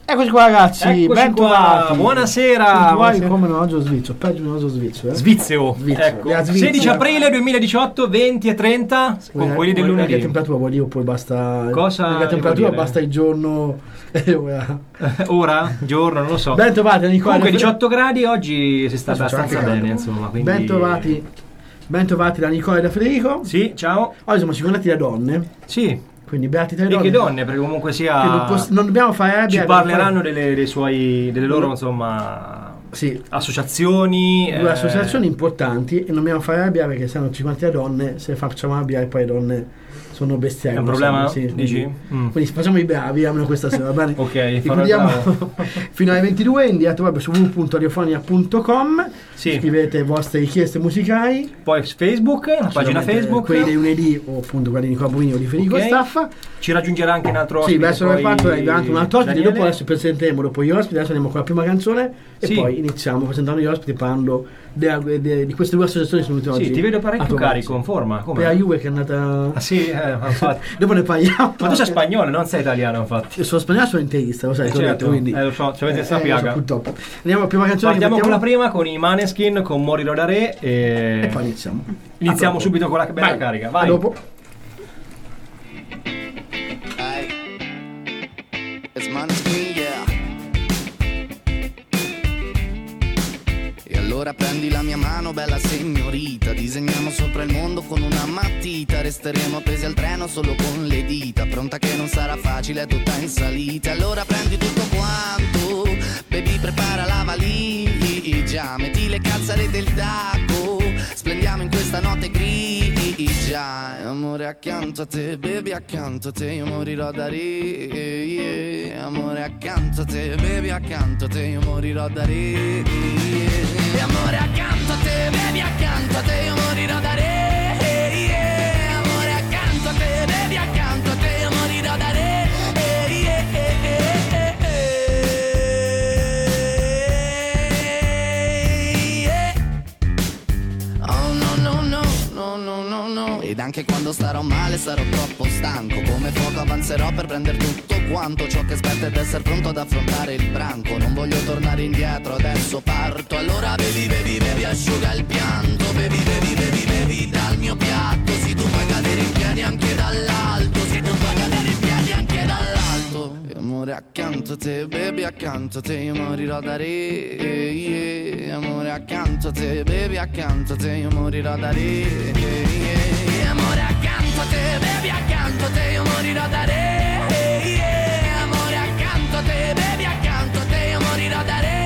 Eccoci qua ragazzi, bentrovati. Buonasera. Come un orologio svizzero, peggio di un orologio svizzero. Svizzero. Ecco. 16 aprile 2018, 20 e 30, con quelli del lunedì. Che temperatura vuol dire, poi basta. Cosa? Che temperatura basta il giorno e ora. Ora? Giorno, non lo so. Bentrovati Nicola. Comunque 18 gradi oggi si sta abbastanza bene, insomma. Quindi... Bentrovati da Nicola e da Federico. Sì, ciao. Oggi siamo circondati da donne. Sì. Quindi beati te donne. E che donne, perché comunque sia non dobbiamo fare rabbia. Ci parleranno delle loro insomma associazioni. Due associazioni importanti, e non dobbiamo fare rabbia perché se no 50 donne, se facciamo arrabbiare poi le donne sono bestiali. È un problema? Sì, dici? Quindi facciamo i bravi, almeno questa sera, va bene? Ok, fino alle 22 in diretta web su www.radiofonia.com. Sì. Scrivete le vostre richieste musicali. Poi Facebook, una pagina Facebook. Quelli dei lunedì o appunto quelli di Nicola Bonini o di Federico Staffa. Ci raggiungerà anche un altro ospite. Sì, verso le 4 arriverà anche un altro ospite. Dopo adesso presenteremo dopo gli ospiti. Adesso andiamo con la prima canzone e poi iniziamo presentando gli ospiti parlando di queste due associazioni che sono venute oggi. Sì, ti vedo parecchio carico, in forma. Come? Per la Juve che è andata... Ah sì, infatti. Dopo ne parliamo. Ma tu sei spagnolo, non sei italiano, infatti. Io sono spagnolo, sono interista, lo sai, certo. Quindi... lo so, ci avete questa piaga. Purtroppo. Andiamo alla prima canzone. Partiamo con la prima, con i Maneskin, con Morirò da Re e poi iniziamo. Iniziamo subito con la bella carica. Vai. A dopo. It's Maneskin, yeah. E allora prendi la mia mano, bella signorita. Disegniamo sopra il mondo con una matita. Resteremo appesi al treno solo con le dita. Pronta che non sarà facile, è tutta in salita. Allora prendi tutto quanto, baby, prepara la valigia. Metti le calzare del tacco, splendiamo in questa notte grigia. Amore accanto a te, baby accanto a te, io morirò da re. Amore accanto a te, baby accanto a te, io morirò da re. Amore accanto a te, baby accanto a te, io morirò da re. Amore accanto a te, baby accanto a te, io morirò da re. Ed anche quando starò male sarò troppo stanco. Come fuoco avanzerò per prendere tutto quanto ciò che aspetta ed essere pronto ad affrontare il branco. Non voglio tornare indietro, adesso parto. Allora bevi, bevi, bevi, asciuga il pianto. Bevi, bevi, bevi, bevi dal mio piatto. Se tu puoi cadere in piedi anche dall'alto. Se tu puoi cadere in piedi anche dall'alto. E amore accanto a te, baby accanto a te, io morirò da re. Amore accanto a te, baby accanto a te, io morirò da re. Amore accanto a te, baby accanto a te, io morirò da re. Amore accanto a te, baby accanto a te, io morirò da re.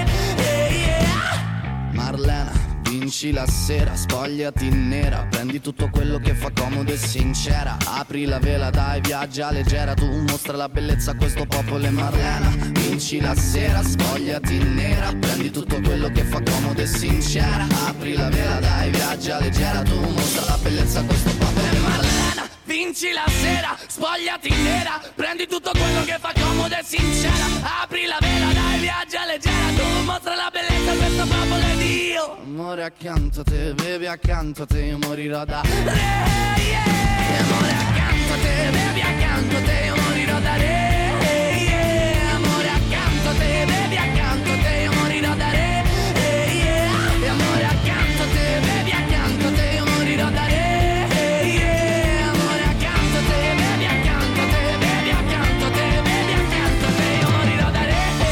Marlena, vinci la sera, spogliati nera. Prendi tutto quello che fa comodo e sincera. Apri la vela, dai, viaggia leggera. Tu mostra la bellezza a questo popolo e Marlena. Vinci la sera, spogliati nera. Prendi tutto quello che fa comodo e sincera. Apri la vela, dai, viaggia leggera. Tu mostra la bellezza a questo popolo e Marlena. Vinci la sera, spogliati nera. Prendi tutto quello che fa comodo e sincera. Apri la vela, dai, viaggia leggera. Tu mostra la bellezza a questo popolo ed io. Amore accanto a te, bevi accanto a te, io morirò da re. Amore accanto a te, bevi accanto a te, io morirò da re. Amore accanto a te, bevi accanto a te, io morirò da re. Amore accanto a te, bevi accanto a te, io morirò da re. Amore accanto a te, bevi accanto a te, bevi accanto a te, bevi accanto a te, io morirò da re.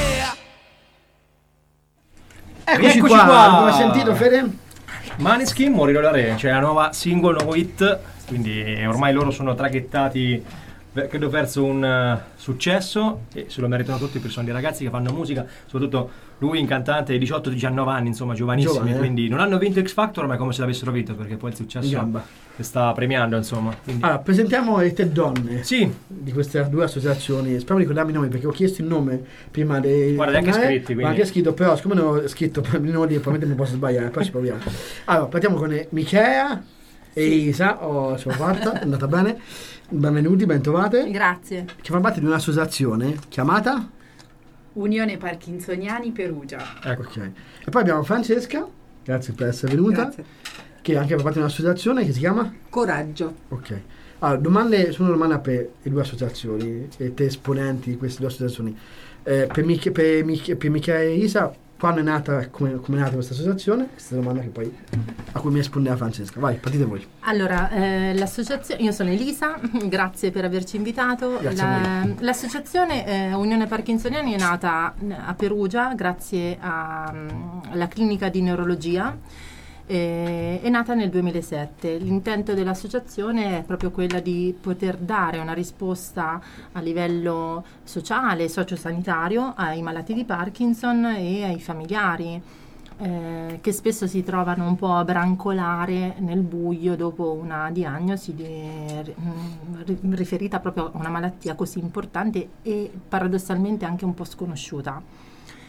Eccoci qua. Come hai sentito, Fede? Maneskin, Morirò da Re, cioè la nuova single, nuovo hit, quindi ormai loro sono traghettati, credo, verso un successo e se lo meritano tutti perché sono dei ragazzi che fanno musica, soprattutto lui, un cantante di 18-19 anni, insomma giovanissimi, quindi non hanno vinto X Factor ma è come se l'avessero vinto perché poi il successo che sta premiando, insomma. Quindi. Allora, presentiamo le te donne di queste due associazioni. Spero di ricordarmi i nomi perché ho chiesto il nome prima dei... Guarda, anche scritti, quindi. Ma anche scritto, però siccome non ho scritto per non dire, probabilmente mi posso sbagliare, poi ci proviamo. Allora, partiamo con Michela e Isa, ce l'ho fatta, è andata bene. Benvenuti, bentrovate. Grazie. Che fa parte di un'associazione chiamata Unione Parkinsoniani Perugia. Ecco, ok. E poi abbiamo Francesca, grazie per essere venuta. Grazie. Che anche fa parte di un'associazione che si chiama Coraggio. Ok. Allora, sono domande per le due associazioni e te esponenti di queste due associazioni. Per Michele e Isa, quando è nata, come è nata questa associazione? Questa è la domanda che poi a cui mi rispondeva Francesca. Vai, partite voi. Allora, l'associazione, io sono Elisa, grazie per averci invitato. L'associazione Unione Parkinsoniani è nata a Perugia grazie alla clinica di neurologia. È nata nel 2007. L'intento dell'associazione è proprio quella di poter dare una risposta a livello sociale, sociosanitario ai malati di Parkinson e ai familiari che spesso si trovano un po' a brancolare nel buio dopo una diagnosi riferita proprio a una malattia così importante e paradossalmente anche un po' sconosciuta.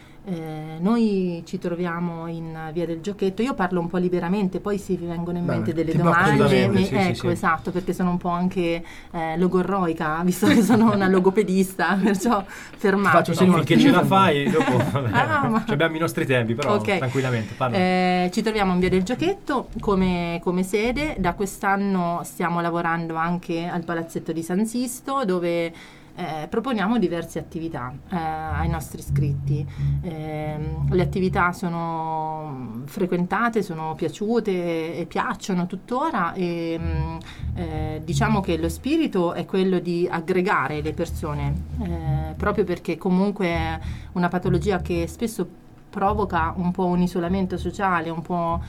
Noi ci troviamo in Via del Giochetto, io parlo un po' liberamente, poi si vengono in mente delle domande, sì. Esatto, perché sono un po' anche logorroica, visto che sono una logopedista, perciò fermate. Finché ce la fai, dopo abbiamo i nostri tempi, però tranquillamente parla. Ci troviamo in Via del Giochetto come sede, da quest'anno stiamo lavorando anche al Palazzetto di San Sisto, dove proponiamo diverse attività ai nostri iscritti. Le attività sono frequentate, sono piaciute e piacciono tuttora e diciamo che lo spirito è quello di aggregare le persone, proprio perché comunque è una patologia che spesso provoca un po' un isolamento sociale, un po'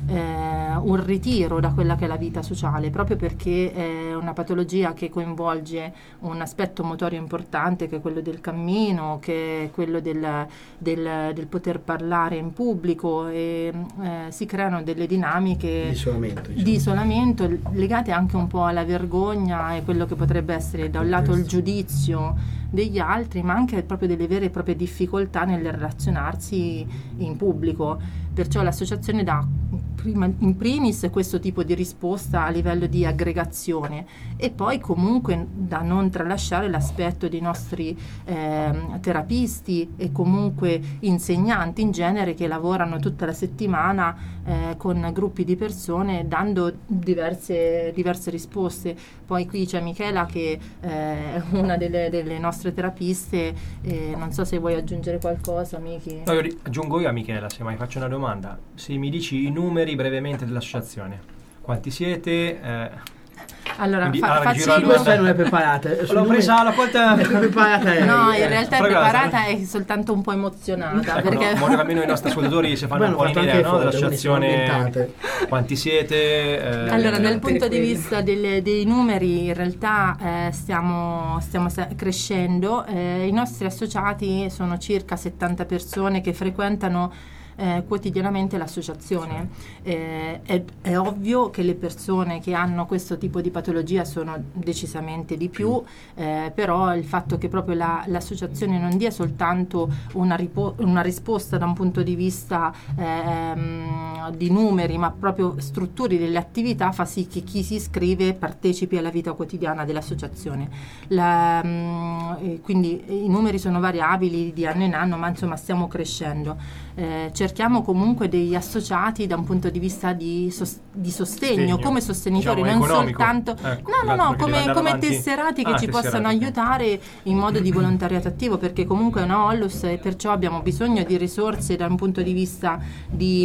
un ritiro da quella che è la vita sociale, proprio perché è una patologia che coinvolge un aspetto motorio importante, che è quello del cammino, che è quello del poter parlare in pubblico, e si creano delle dinamiche di isolamento legate anche un po' alla vergogna e quello che potrebbe essere da un lato il giudizio degli altri, ma anche proprio delle vere e proprie difficoltà nel relazionarsi in pubblico. Perciò l'associazione dà in primis questo tipo di risposta a livello di aggregazione, e poi comunque da non tralasciare l'aspetto dei nostri terapisti e comunque insegnanti in genere, che lavorano tutta la settimana con gruppi di persone dando diverse risposte. Poi qui c'è Michela che è una delle nostre terapiste, non so se vuoi aggiungere qualcosa, Miki. No, aggiungo io a Michela, se mai faccio una domanda, se mi dici i numeri brevemente dell'associazione, quanti siete? Allora, faccio questa non è preparata. L'ho presa alla volta. È preparata. No, in realtà è preparata, è soltanto un po' emozionata. Ecco, perché no, almeno i nostri ascoltatori si fanno un po' un'idea, no, dell'associazione. Quanti siete? Allora, dal punto di vista dei numeri, in realtà stiamo crescendo. I nostri associati sono circa 70 persone che frequentano quotidianamente l'associazione. È ovvio che le persone che hanno questo tipo di patologia sono decisamente di più, però il fatto che proprio l'associazione non dia soltanto una risposta da un punto di vista di numeri, ma proprio strutturi delle attività, fa sì che chi si iscrive partecipi alla vita quotidiana dell'associazione. Quindi i numeri sono variabili di anno in anno, ma insomma stiamo crescendo. Cerchiamo comunque degli associati da un punto di vista di sostegno, come sostenitori, diciamo, non economico. soltanto come tesserati che ci possano aiutare in modo di volontariato attivo, perché comunque è una Onlus e perciò abbiamo bisogno di risorse da un punto di vista di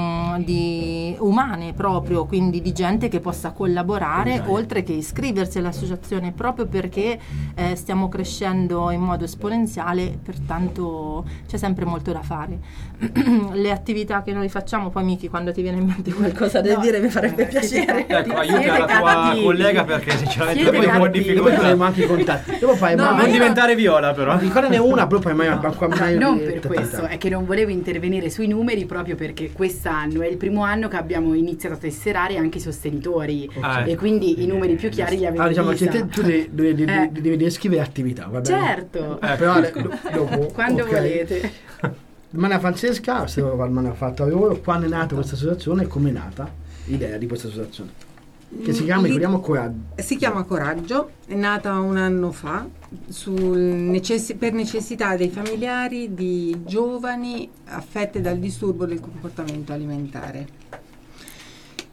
umane proprio, quindi di gente che possa collaborare oltre che iscriversi all'associazione, proprio perché stiamo crescendo in modo esponenziale, pertanto c'è sempre molto da fare. Le attività che noi facciamo, poi Miki, quando ti viene in mente qualcosa da dire mi farebbe piacere. Ecco, aiuta la tua collega, perché sinceramente poi un po' di difficoltà. Anche i contatti. Non diventare Viola, però. Ricordane una, però poi mai non per questo, è che non volevo intervenire sui numeri, proprio perché quest'anno è il primo anno che abbiamo iniziato a tesserare anche i sostenitori, e quindi i numeri più chiari li avevo diciamo, vista. tu devi descrivere attività, va bene? Certo, però dopo quando volete. Domanda a Francesca, se me l'ha fatta lavoro, quando è nata questa associazione e come è nata l'idea di questa associazione? Che si chiama, ricordiamo, Coraggio. Si chiama Coraggio, è nata un anno fa per necessità dei familiari di giovani affette dal disturbo del comportamento alimentare.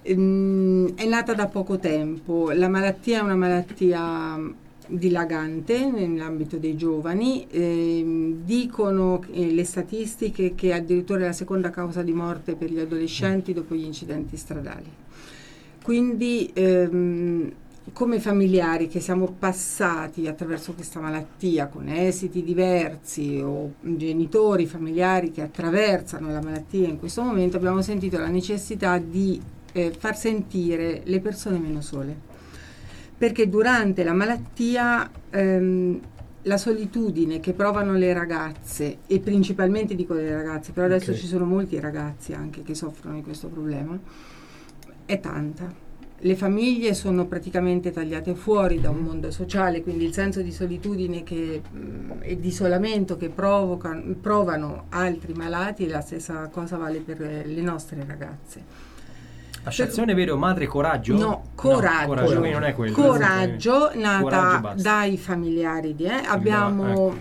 è nata da poco tempo. La malattia è una malattia dilagante nell'ambito dei giovani, dicono le statistiche che addirittura è la seconda causa di morte per gli adolescenti dopo gli incidenti stradali. Quindi come familiari che siamo passati attraverso questa malattia con esiti diversi, o genitori, familiari che attraversano la malattia in questo momento, abbiamo sentito la necessità di far sentire le persone meno sole. Perché durante la malattia la solitudine che provano le ragazze, e principalmente dico le ragazze, però adesso ci sono molti ragazzi anche che soffrono di questo problema, è tanta. Le famiglie sono praticamente tagliate fuori da un mondo sociale, quindi il senso di solitudine e di isolamento che provano altri malati, la stessa cosa vale per le nostre ragazze. Associazione vedo Madre Coraggio? No, Coraggio. Coraggio, non è quello. Coraggio, nata Coraggio, dai familiari di abbiamo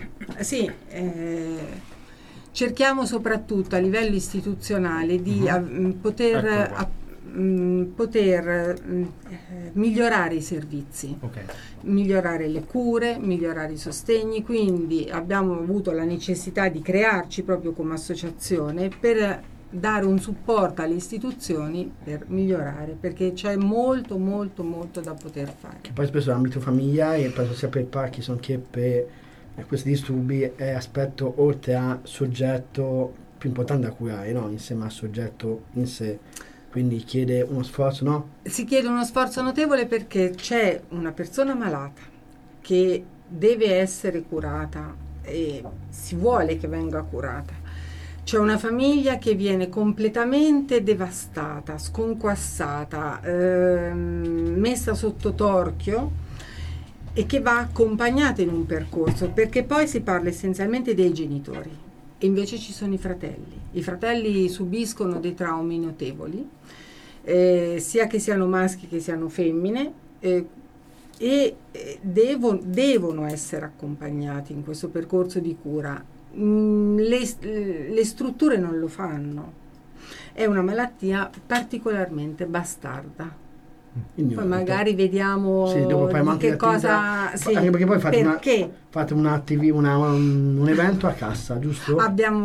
cerchiamo soprattutto a livello istituzionale di poter migliorare i servizi, migliorare le cure, migliorare i sostegni, quindi abbiamo avuto la necessità di crearci proprio come associazione per dare un supporto alle istituzioni per migliorare, perché c'è molto da poter fare. Che poi spesso l'ambito familiare, penso sia per Parkinson che per questi disturbi, è aspetto oltre a soggetto più importante da curare, no? Insieme al soggetto in sé. Quindi chiede uno sforzo, no? Si chiede uno sforzo notevole perché c'è una persona malata che deve essere curata e si vuole che venga curata. C'è una famiglia che viene completamente devastata, sconquassata, messa sotto torchio e che va accompagnata in un percorso, perché poi si parla essenzialmente dei genitori e invece ci sono i fratelli. I fratelli subiscono dei traumi notevoli, sia che siano maschi che siano femmine, e devono essere accompagnati in questo percorso di cura. Le strutture non lo fanno. È una malattia particolarmente bastarda. Poi magari vediamo di che cosa. Sì, anche perché poi fate un evento a Cassa, giusto? Abbiamo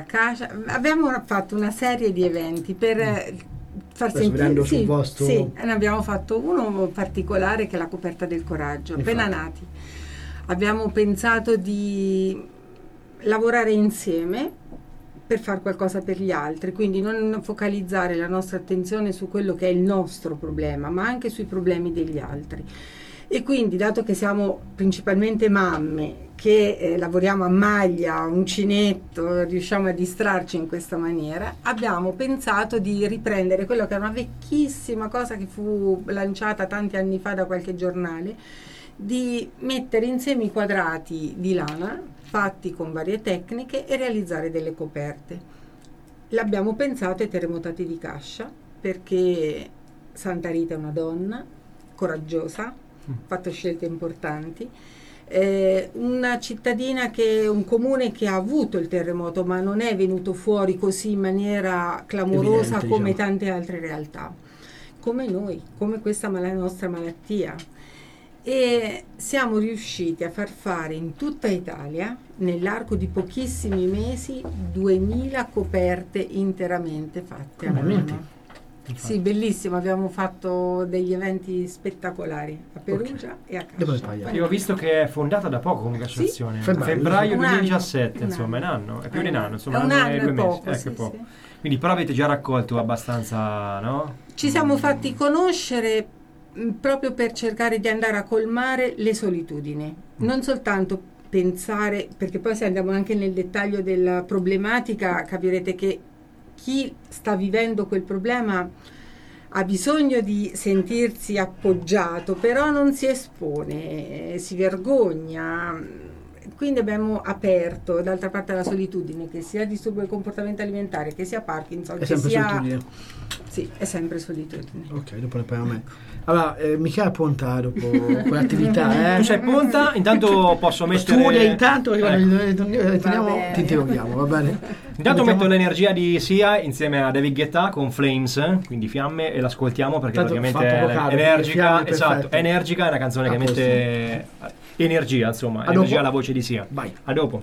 fatto una serie di eventi per far sentire. Sì, ne abbiamo fatto uno particolare che è la coperta del coraggio. Appena nati, abbiamo pensato di lavorare insieme per fare qualcosa per gli altri, quindi non focalizzare la nostra attenzione su quello che è il nostro problema, ma anche sui problemi degli altri. E quindi, dato che siamo principalmente mamme che lavoriamo a maglia, uncinetto, riusciamo a distrarci in questa maniera, abbiamo pensato di riprendere quello che è una vecchissima cosa che fu lanciata tanti anni fa da qualche giornale, di mettere insieme i quadrati di lana fatti con varie tecniche e realizzare delle coperte. L'abbiamo pensato ai terremotati di Cascia, perché Santa Rita è una donna coraggiosa, ha fatto scelte importanti, una cittadina un comune che ha avuto il terremoto ma non è venuto fuori così in maniera clamorosa come tante altre realtà, come noi, come questa nostra malattia. E siamo riusciti a far fare in tutta Italia, nell'arco di pochissimi mesi, 2000 coperte interamente fatte a mano. Sì, bellissimo, abbiamo fatto degli eventi spettacolari a Perugia e a Cascia. Io ho visto che è fondata da poco come associazione, febbraio 2017, insomma, è un anno, è più di un anno, insomma, un anno e 2 mesi. poco. Quindi però avete già raccolto abbastanza, no? Ci siamo fatti conoscere proprio per cercare di andare a colmare le solitudini, non soltanto pensare, perché poi se andiamo anche nel dettaglio della problematica capirete che chi sta vivendo quel problema ha bisogno di sentirsi appoggiato, però non si espone, si vergogna, quindi abbiamo aperto d'altra parte la solitudine, che sia disturbo del comportamento alimentare, che sia Parkinson, è sempre solitudine. Sì, è sempre solitudine. Ok, dopo ne parliamo a me. Allora, Michela è pronta dopo quell'attività, Tu sei pronta? Intanto posso mettere... Studia intanto, quando ritorniamo ti interroghiamo, va bene? Intanto metto l'energia di Sia insieme a David Guetta con Flames, quindi Fiamme, e l'ascoltiamo perché tanto praticamente è energica, esatto, è energica, è una canzone che mette energia, insomma, energia alla voce di Sia. Vai. A dopo.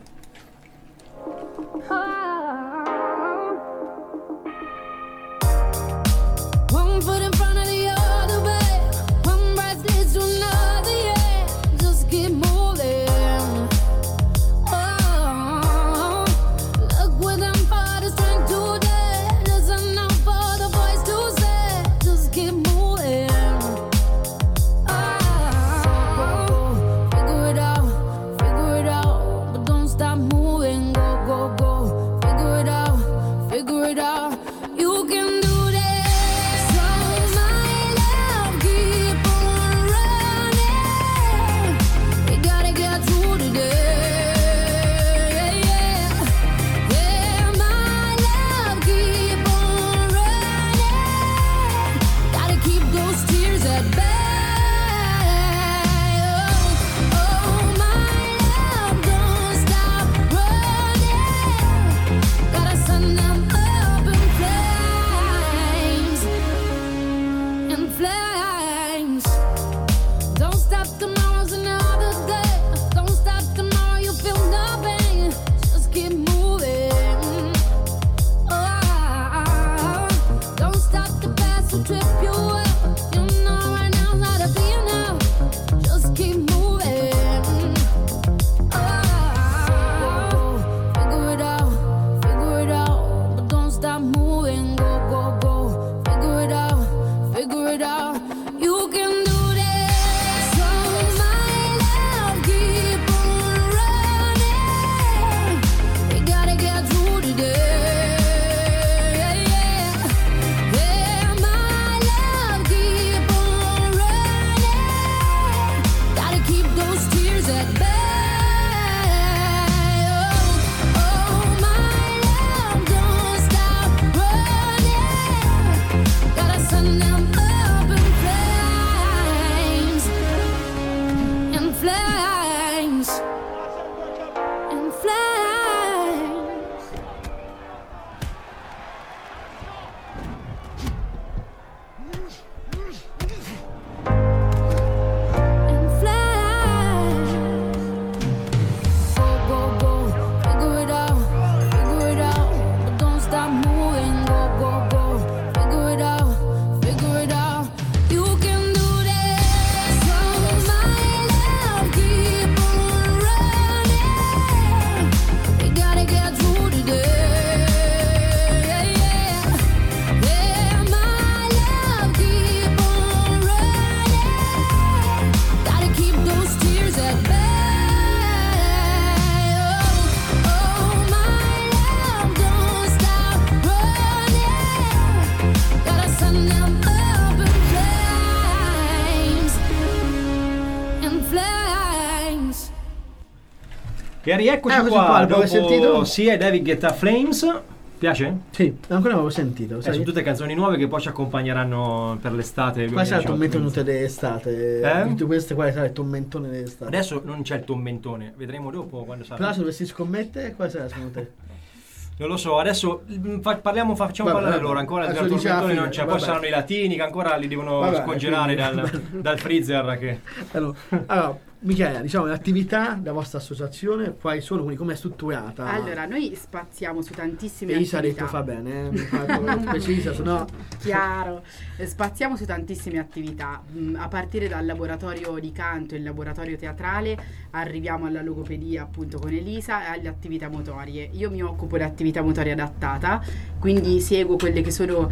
E rieccoci qua, dopo sentito? Sia David Guetta Flames. Piace? Sì, ancora non avevo sentito. Sono tutte canzoni nuove che poi ci accompagneranno per l'estate. Quale sarà il tormentone dell'estate? Di queste, quale sarà il tormentone dell'estate? Adesso non c'è il tormentone, vedremo dopo quando sarà. Però se dovessi scommettere, quale sarà secondo te? Non lo so, adesso facciamo parlare loro ancora del tormentone, non c'è. Poi saranno i latini che ancora li devono scongelare dal freezer. Che... Allora, Michela, diciamo l'attività della vostra associazione quali sono, quindi come è strutturata? Allora, noi spaziamo su tantissime attività. Isa ha detto fa bene, precisa, sennò... Chiaro, spaziamo su tantissime attività, a partire dal laboratorio di canto e il laboratorio teatrale, arriviamo alla logopedia appunto con Elisa e alle attività motorie. Io mi occupo di attività motoria adattata, quindi seguo quelle che sono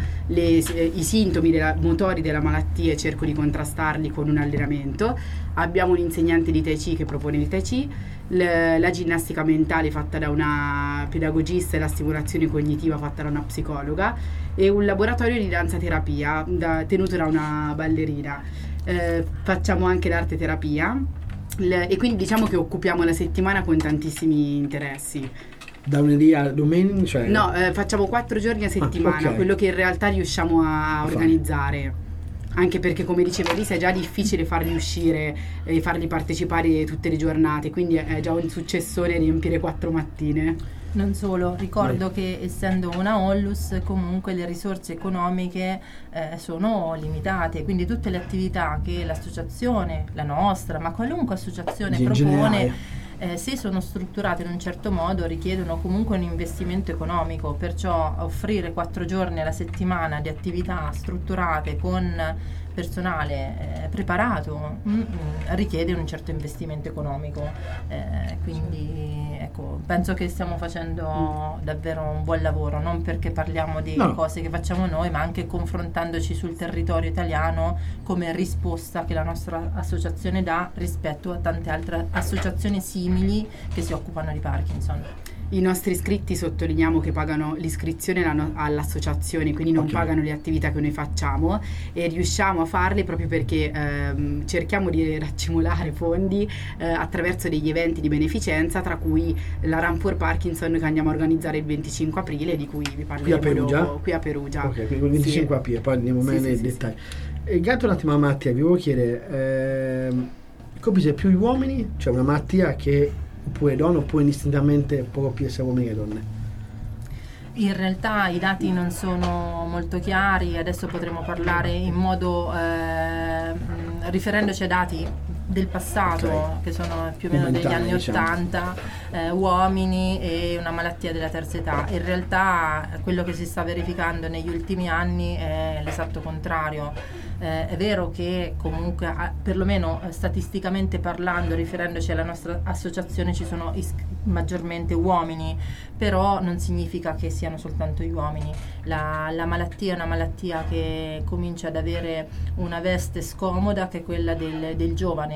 i sintomi motori della malattia e cerco di contrastarli con un allenamento. Abbiamo un insegnante di Tai Chi che propone il Tai Chi, la ginnastica mentale fatta da una pedagogista e la stimolazione cognitiva fatta da una psicologa e un laboratorio di danza terapia tenuto da una ballerina. Facciamo anche l'arte terapia E quindi diciamo che occupiamo la settimana con tantissimi interessi. Da lunedì a domenica? Cioè... No, facciamo 4 giorni a settimana, okay. Quello che in realtà riusciamo a organizzare. Anche perché, come diceva Elisa, è già difficile farli uscire e farli partecipare tutte le giornate, quindi è già un successore riempire 4 mattine. Non solo, ricordo che essendo una Onlus comunque le risorse economiche sono limitate, quindi tutte le attività che l'associazione, la nostra, ma qualunque associazione propone, se sono strutturate in un certo modo richiedono comunque un investimento economico, perciò offrire 4 giorni alla settimana di attività strutturate con personale preparato richiede un certo investimento economico, quindi ecco, penso che stiamo facendo davvero un buon lavoro, non perché parliamo di cose che facciamo noi, ma anche confrontandoci sul territorio italiano come risposta che la nostra associazione dà rispetto a tante altre associazioni simili che si occupano di Parkinson. I nostri iscritti sottolineiamo che pagano l'iscrizione all'associazione, quindi non pagano le attività che noi facciamo, e riusciamo a farle proprio perché cerchiamo di raccimolare fondi attraverso degli eventi di beneficenza, tra cui la Run for Parkinson che andiamo a organizzare il 25 aprile, di cui vi parleremo qui a Perugia. Ok, quindi il 25 aprile, poi andiamo bene nei dettagli. Gatto un attimo a Mattia, vi volevo chiedere, come se più gli uomini, cioè una malattia che oppure donne, oppure indistintamente poco più sia uomini che donne? In realtà i dati non sono molto chiari, adesso potremo parlare in modo riferendoci ai dati del passato, che sono più o meno degli anni 80, uomini e una malattia della terza età. In realtà quello che si sta verificando negli ultimi anni è l'esatto contrario. È vero che comunque, perlomeno statisticamente parlando, riferendoci alla nostra associazione, ci sono maggiormente uomini, però non significa che siano soltanto gli uomini. La malattia è una malattia che comincia ad avere una veste scomoda, che è quella del giovane.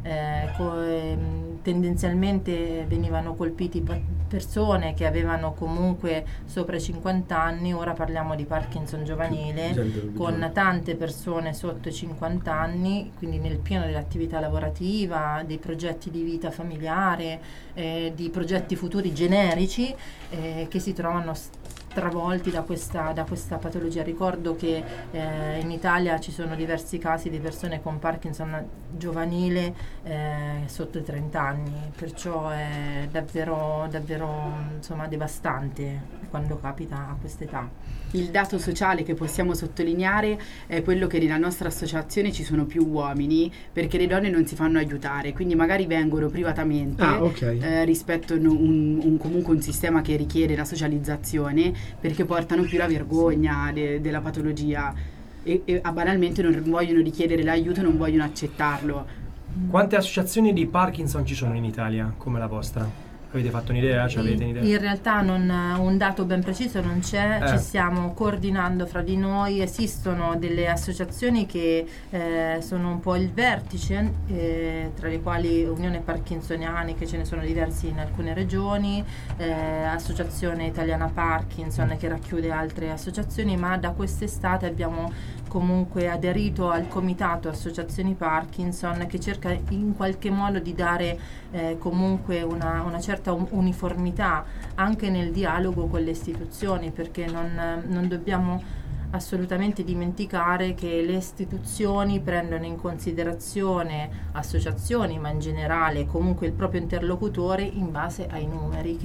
Tendenzialmente venivano colpiti persone che avevano comunque sopra i 50 anni, ora parliamo di Parkinson giovanile, con tante persone sotto i 50 anni, quindi nel pieno dell'attività lavorativa, dei progetti di vita familiare, di progetti futuri generici che si trovano travolti da questa patologia. Ricordo che in Italia ci sono diversi casi di persone con Parkinson giovanile sotto i 30 anni, perciò è davvero insomma devastante quando capita a quest'età. Il dato sociale che possiamo sottolineare è quello che nella nostra associazione ci sono più uomini, perché le donne non si fanno aiutare, quindi magari vengono privatamente rispetto a comunque un sistema che richiede la socializzazione, perché portano più la vergogna della patologia e banalmente non vogliono richiedere l'aiuto, non vogliono accettarlo. Quante associazioni di Parkinson ci sono in Italia come la vostra? Avete fatto un'idea? Avete un'idea? In realtà un dato ben preciso non c'è, ci stiamo coordinando fra di noi, esistono delle associazioni che sono un po' il vertice, tra le quali Unione Parkinsoniani, che ce ne sono diversi in alcune regioni, Associazione Italiana Parkinson che racchiude altre associazioni, ma da quest'estate abbiamo comunque aderito al comitato Associazioni Parkinson, che cerca in qualche modo di dare comunque una certa uniformità anche nel dialogo con le istituzioni, perché non dobbiamo assolutamente dimenticare che le istituzioni prendono in considerazione associazioni, ma in generale comunque il proprio interlocutore in base ai numeri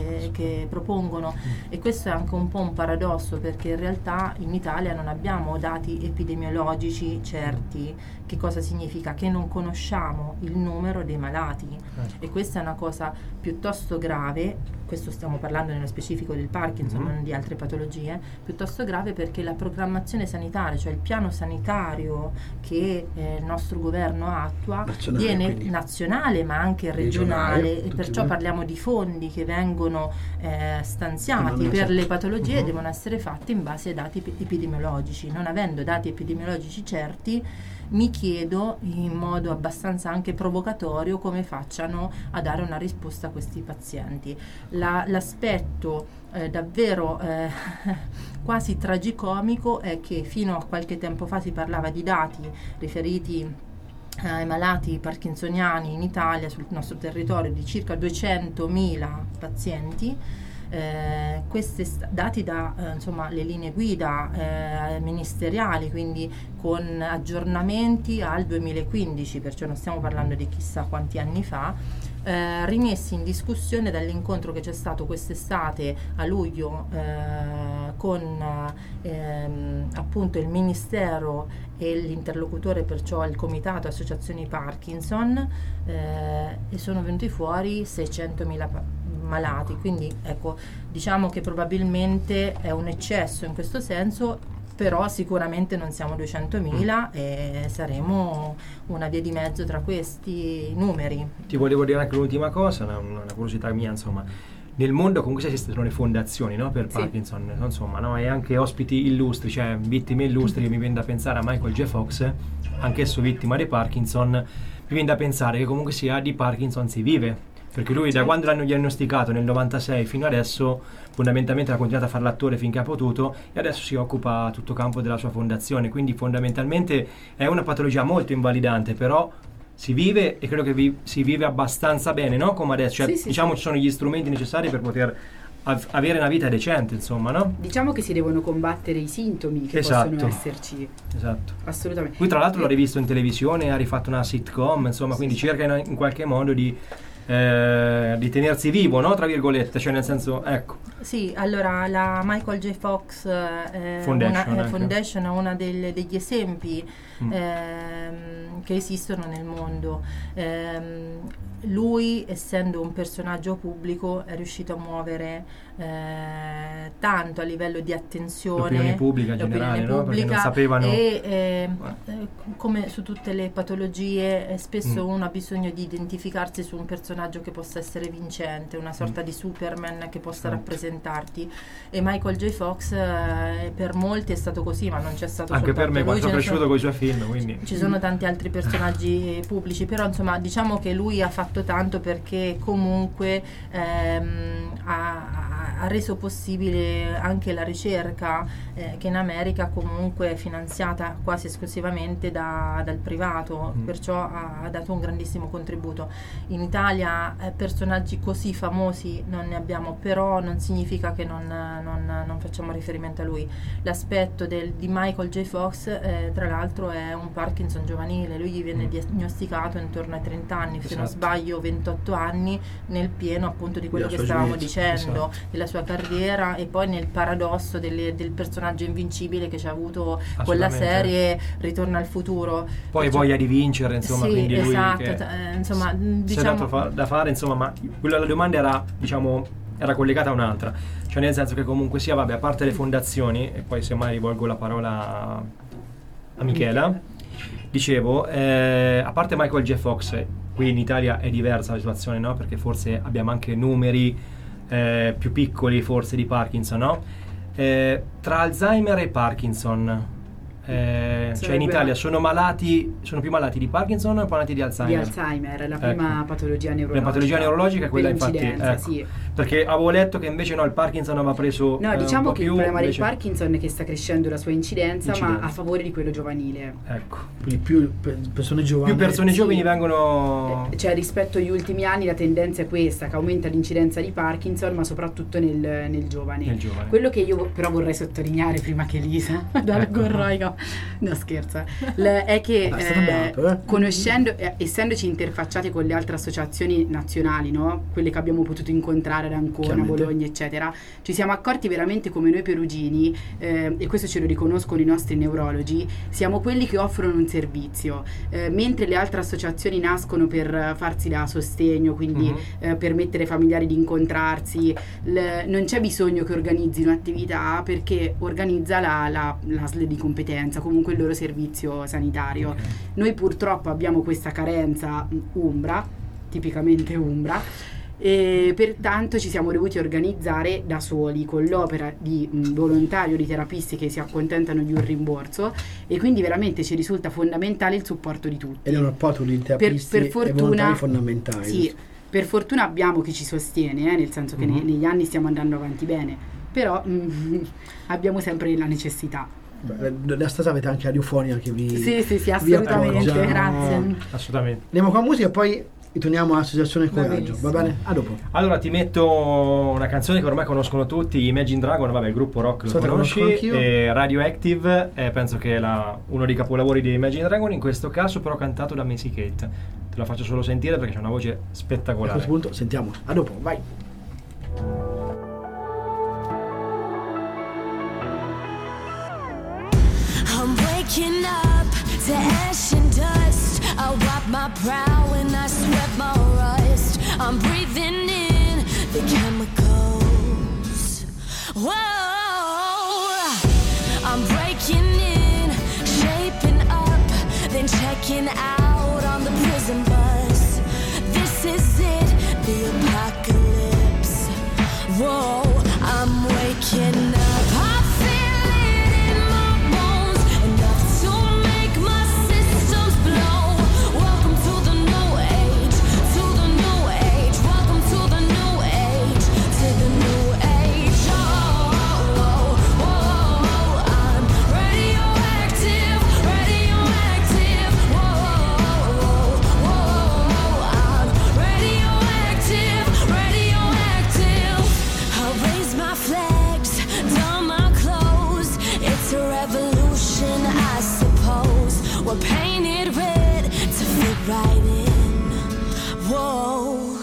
che propongono, e questo è anche un po' un paradosso, perché in realtà in Italia non abbiamo dati epidemiologici certi. Che cosa significa? Che non conosciamo il numero dei malati, e questa è una cosa piuttosto grave. Questo stiamo parlando nello specifico del Parkinson, non di altre patologie, piuttosto grave, perché la programmazione sanitaria, cioè il piano sanitario che il nostro governo attua, viene nazionale ma anche regionale, e perciò parliamo di fondi che vengono stanziati per le patologie, devono essere fatti in base ai dati epidemiologici. Non avendo dati epidemiologici certi, mi chiedo in modo abbastanza anche provocatorio come facciano a dare una risposta a questi pazienti. L'aspetto davvero quasi tragicomico è che fino a qualche tempo fa si parlava di dati riferiti ai malati parkinsoniani in Italia, sul nostro territorio, di circa 200.000 pazienti. Questi dati da insomma le linee guida ministeriali, quindi con aggiornamenti al 2015, perciò non stiamo parlando di chissà quanti anni fa, rimessi in discussione dall'incontro che c'è stato quest'estate a luglio con appunto il Ministero e l'interlocutore, perciò il Comitato Associazioni Parkinson, e sono venuti fuori 600.000 malati, quindi ecco, diciamo che probabilmente è un eccesso in questo senso, però sicuramente non siamo 200.000 e saremo una via di mezzo tra questi numeri. Ti volevo dire anche l'ultima cosa, una curiosità mia, insomma, nel mondo comunque esistono le fondazioni, no, per Parkinson, insomma, no, e anche ospiti illustri, cioè vittime illustri. Mi viene da pensare a Michael J. Fox, anch'esso vittima di Parkinson. Mi viene da pensare che comunque sia di Parkinson si vive, perché lui da quando l'hanno diagnosticato nel 96 fino adesso fondamentalmente ha continuato a fare l'attore finché ha potuto, e adesso si occupa tutto campo della sua fondazione, quindi fondamentalmente è una patologia molto invalidante, però si vive, e credo che si vive abbastanza bene, no? Come adesso, cioè, diciamo ci sono gli strumenti necessari per poter avere una vita decente, insomma, no? Diciamo che si devono combattere i sintomi che possono esserci. Esatto. Assolutamente. Lui tra l'altro l'ho rivisto in televisione, ha rifatto una sitcom, insomma, quindi cerca in qualche modo di tenersi vivo, no? Tra virgolette, cioè nel senso, ecco. Sì, allora la Michael J. Fox Foundation è una degli esempi che esistono nel mondo. Lui, essendo un personaggio pubblico, è riuscito a muovere tanto a livello di attenzione, l'opinione pubblica in generale, no? Perché non sapevano, e come su tutte le patologie spesso uno ha bisogno di identificarsi su un personaggio che possa essere vincente, una sorta di Superman che possa rappresentarti, e Michael J. Fox per molti è stato così, ma non c'è stato anche soltanto per me, quando sono cresciuto con i suoi film, quindi ci sono tanti altri personaggi pubblici, però insomma diciamo che lui ha fatto tanto perché comunque ha reso possibile anche la ricerca che in America comunque è finanziata quasi esclusivamente dal privato, perciò ha dato un grandissimo contributo. In Italia personaggi così famosi non ne abbiamo, però non significa che non facciamo riferimento a lui. L'aspetto di Michael J. Fox tra l'altro è un Parkinson giovanile, lui gli viene diagnosticato intorno ai 30 anni, se non sbaglio 28 anni, nel pieno appunto di quello che stavamo dicendo, della sua carriera, e poi nel paradosso del personaggio invincibile che ci ha avuto con la serie Ritorno al futuro. Poi voglia di vincere, insomma, sì, quindi lui insomma, diciamo, c'è da fare, insomma, ma quella della domanda era, diciamo, era collegata a un'altra, cioè nel senso che comunque sia, vabbè, a parte le fondazioni, e poi semmai rivolgo la parola a Michela, dicevo, a parte Michael J. Fox, qui in Italia è diversa la situazione, no? Perché forse abbiamo anche numeri più piccoli forse di Parkinson, no? Tra Alzheimer e Parkinson, cioè in Italia sono più malati di Parkinson o malati di Alzheimer? Di Alzheimer, la prima patologia neurologica. La patologia neurologica è quella, infatti, ecco, sì. Perché avevo letto che invece no, il Parkinson aveva preso diciamo che più, il problema invece del Parkinson è che sta crescendo la sua incidenza, ma a favore di quello giovanile. Ecco. Quindi più persone giovani. Più persone giovani vengono, cioè rispetto agli ultimi anni la tendenza è questa, che aumenta l'incidenza di Parkinson, ma soprattutto nel giovane. Quello che io però vorrei sottolineare prima che Lisa dal gorroico, no scherza, è che conoscendo, essendoci interfacciati con le altre associazioni nazionali, no? Quelle che abbiamo potuto incontrare ad Ancona, Bologna, eccetera, ci siamo accorti veramente come noi perugini, e questo ce lo riconoscono i nostri neurologi, siamo quelli che offrono un servizio, mentre le altre associazioni nascono per farsi da sostegno, quindi permettere ai familiari di incontrarsi, non c'è bisogno che organizzino attività, perché organizza la SLE di competenza, comunque il loro servizio sanitario. Noi purtroppo abbiamo questa carenza tipicamente umbra, e pertanto ci siamo dovuti organizzare da soli con l'opera di volontario, di terapisti che si accontentano di un rimborso, e quindi veramente ci risulta fondamentale il supporto di tutti. E un rapporto di terapisti per fortuna, e volontari fondamentali. Sì, per fortuna abbiamo chi ci sostiene, nel senso che negli anni stiamo andando avanti bene, però abbiamo sempre la necessità. La stasera avete anche radiofonia che vi sì, assolutamente, grazie. Assolutamente. Andiamo con la musica e poi ritorniamo all'associazione Coraggio, va bene? A dopo. Allora ti metto una canzone che ormai conoscono tutti, Imagine Dragon, vabbè, il gruppo rock lo conosci, e Radioactive, penso che è uno dei capolavori di Imagine Dragon, in questo caso però cantato da Missy Kate. Te la faccio solo sentire perché c'è una voce spettacolare. A questo punto sentiamo, a dopo, vai. I'm waking up to ash and dust. I wipe my brow and I sweat my rust. I'm breathing in the chemicals. Whoa, I'm breaking in, shaping up, then checking out on the prison bus. This is it, the apocalypse. Whoa, I'm waking up. I feel it in my bones, enough to make my systems blow. Welcome to the new age, to the new age. Welcome to the new age, to the new age. Oh, oh, oh, oh, I'm radioactive, radioactive. Whoa, whoa, whoa, I'm radioactive, radioactive. I'll raise my flags, don my clothes. It's a revolution, I suppose. We're painted red to fit right in. Whoa,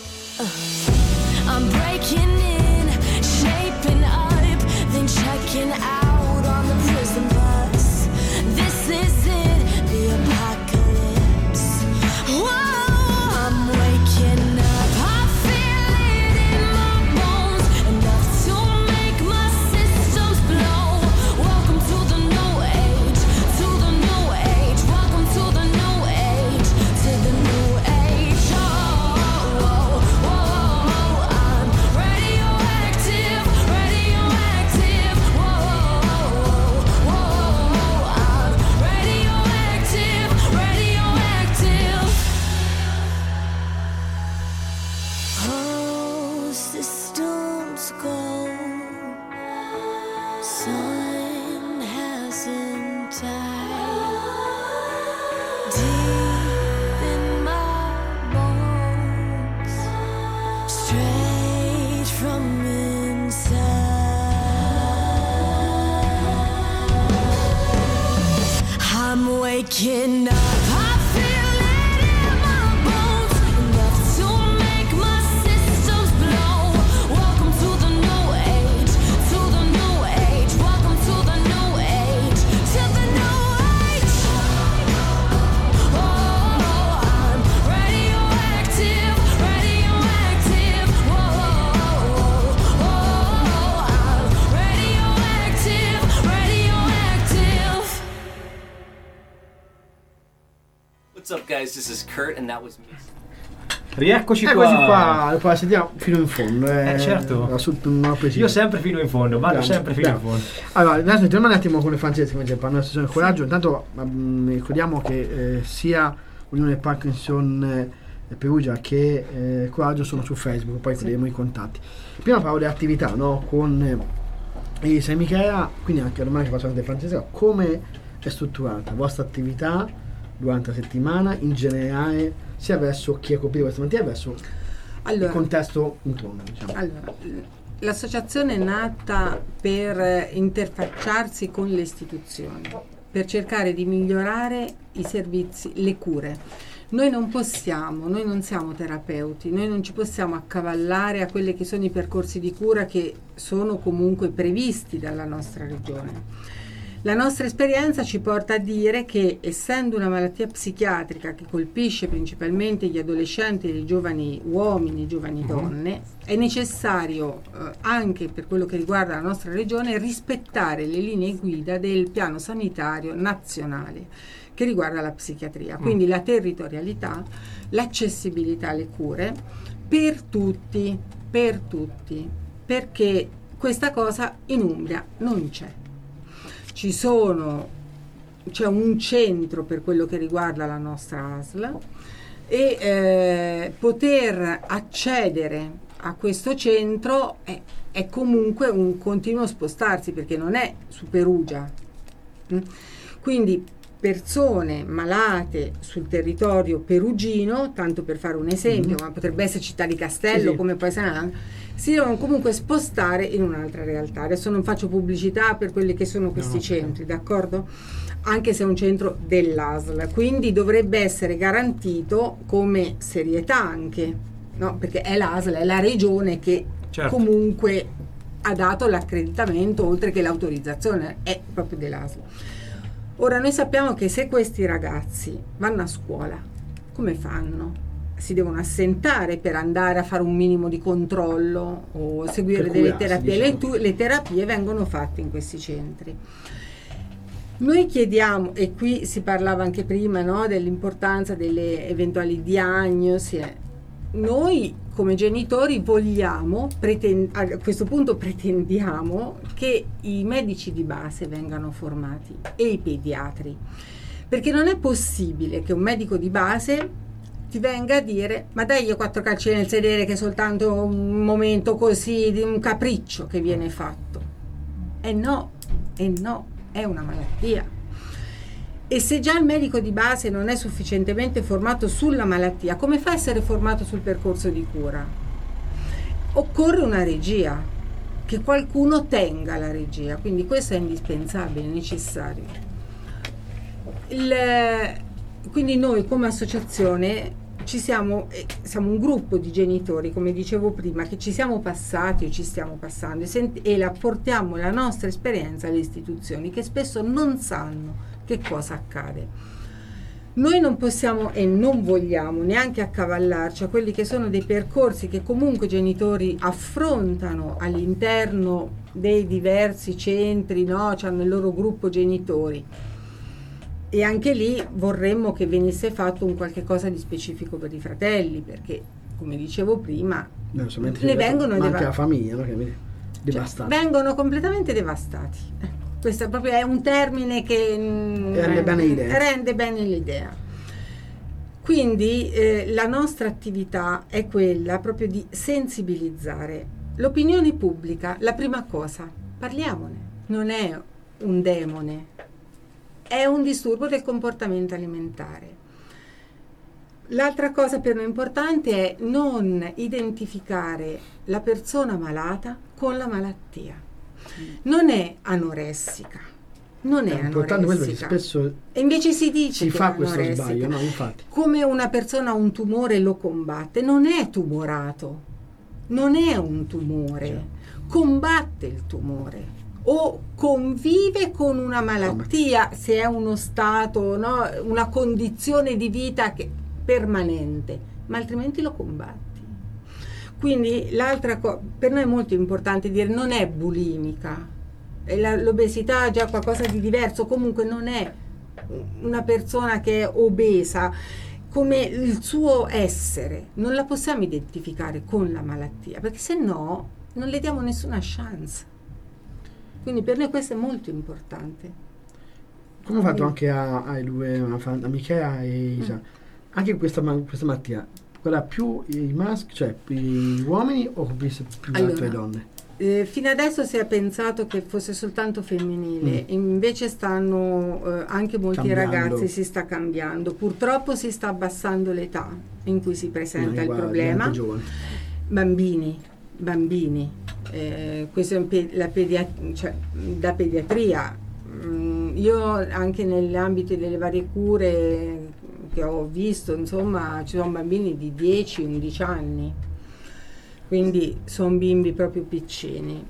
I'm breaking in, shaping up, then checking out on the prison bus. This is it, the apocalypse. Whoa, I'm waking up. I feel it in my bones, enough to make my systems blow. Welcome to the new age, to the new age. Welcome to the new age, to the new age. Oh, oh, oh, I'm radioactive, radioactive. Whoa, I'm radioactive, radioactive. Oh, systems go. Sun hasn't died. Deep in my bones, straight from inside. I'm waking up. I feel it in my bones, enough to make my systems blow. Welcome to the new age, to the new age. Welcome to the new age, to the new age. Oh, I'm radioactive, radioactive. Whoa, I'm radioactive, radioactive. What's up, guys? This is Kurt, and that was me. Rieccoci Eccoci qua. qua, poi sentiamo fino in fondo. Certo. Io sempre fino in fondo, vado sempre fino in fondo. Allora, adesso torniamo un attimo con le Francesche, invece per la nostra Coraggio. Intanto ricordiamo che sia Unione Parkinson Perugia che Coraggio sono su Facebook, poi vedremo i contatti. Prima parlavo delle attività, no? Con Elisa e Michela, quindi anche domani ci faccio anche Francesca, come è strutturata la vostra attività durante la settimana, in generale, sia verso chi è colpito questa malattia, verso il contesto intorno, diciamo. Allora, l'associazione è nata per interfacciarsi con le istituzioni, per cercare di migliorare i servizi, le cure. Noi non siamo terapeuti, noi non ci possiamo accavallare a quelli che sono i percorsi di cura che sono comunque previsti dalla nostra regione. La nostra esperienza ci porta a dire che, essendo una malattia psichiatrica che colpisce principalmente gli adolescenti e i giovani uomini e giovani donne, è necessario, anche per quello che riguarda la nostra regione, rispettare le linee guida del piano sanitario nazionale che riguarda la psichiatria. Quindi la territorialità, l'accessibilità alle cure per tutti, perché questa cosa in Umbria non c'è. C'è un centro per quello che riguarda la nostra ASL e poter accedere a questo centro è comunque un continuo spostarsi, perché non è su Perugia, Quindi persone malate sul territorio perugino, tanto per fare un esempio, ma potrebbe essere Città di Castello, come può essere, si devono comunque spostare in un'altra realtà. Adesso non faccio pubblicità per quelli che sono questi centri, d'accordo? Anche se è un centro dell'ASL, quindi dovrebbe essere garantito come serietà anche, no? Perché è l'ASL, è la regione che comunque ha dato l'accreditamento, oltre che l'autorizzazione, è proprio dell'ASL. Ora noi sappiamo che se questi ragazzi vanno a scuola, come fanno? Si devono assentare per andare a fare un minimo di controllo o seguire delle terapie. Le terapie vengono fatte in questi centri. Noi chiediamo, e qui si parlava anche prima, no, dell'importanza delle eventuali diagnosi. Noi come genitori vogliamo, a questo punto pretendiamo che i medici di base vengano formati e i pediatri, perché non è possibile che un medico di base ti venga a dire: ma dai, io 4 calci nel sedere, che è soltanto un momento così di un capriccio che viene fatto. E no, è una malattia. E se già il medico di base non è sufficientemente formato sulla malattia, come fa a essere formato sul percorso di cura? Occorre una regia, che qualcuno tenga la regia, quindi questo è indispensabile, necessario. Quindi noi come associazione siamo un gruppo di genitori, come dicevo prima, che ci siamo passati o ci stiamo passando e portiamo la nostra esperienza alle istituzioni, che spesso non sanno che cosa accade. Noi non possiamo e non vogliamo neanche accavallarci a quelli che sono dei percorsi che comunque i genitori affrontano all'interno dei diversi centri, no? Hanno il loro gruppo genitori, e anche lì vorremmo che venisse fatto un qualche cosa di specifico per i fratelli, perché come dicevo prima ne vengono anche la famiglia, no? Devastati. Vengono completamente devastati. Questo proprio è un termine che rende bene l'idea. Quindi la nostra attività è quella proprio di sensibilizzare l'opinione pubblica. La prima cosa, parliamone, non è un demone, è un disturbo del comportamento alimentare. L'altra cosa per noi importante è non identificare la persona malata con la malattia. Non è anoressica, non è anoressica. Spesso e invece si dice si fa questo sbaglio, no? Infatti. Come una persona ha un tumore e lo combatte, non è tumorato, non è un tumore, combatte il tumore o convive con una malattia, se è uno stato, no? Una condizione di vita permanente, ma altrimenti lo combatti. Quindi l'altra cosa, per noi è molto importante dire, non è bulimica, l'obesità è già qualcosa di diverso, comunque non è una persona che è obesa, come il suo essere, non la possiamo identificare con la malattia, perché se no non le diamo nessuna chance. Quindi per noi questo è molto importante. Come ho fatto anche ai due, a Michela e Isa, anche questa malattia, quella più i maschi, cioè gli uomini, o più le donne? Fino adesso si è pensato che fosse soltanto femminile, invece stanno anche molti ragazzi, si sta cambiando. Purtroppo si sta abbassando l'età in cui si presenta il problema. Bambini. Questo è da pediatria. Io anche nell'ambito delle varie cure che ho visto, insomma, ci sono bambini di 10-11 anni, quindi sono bimbi proprio piccini,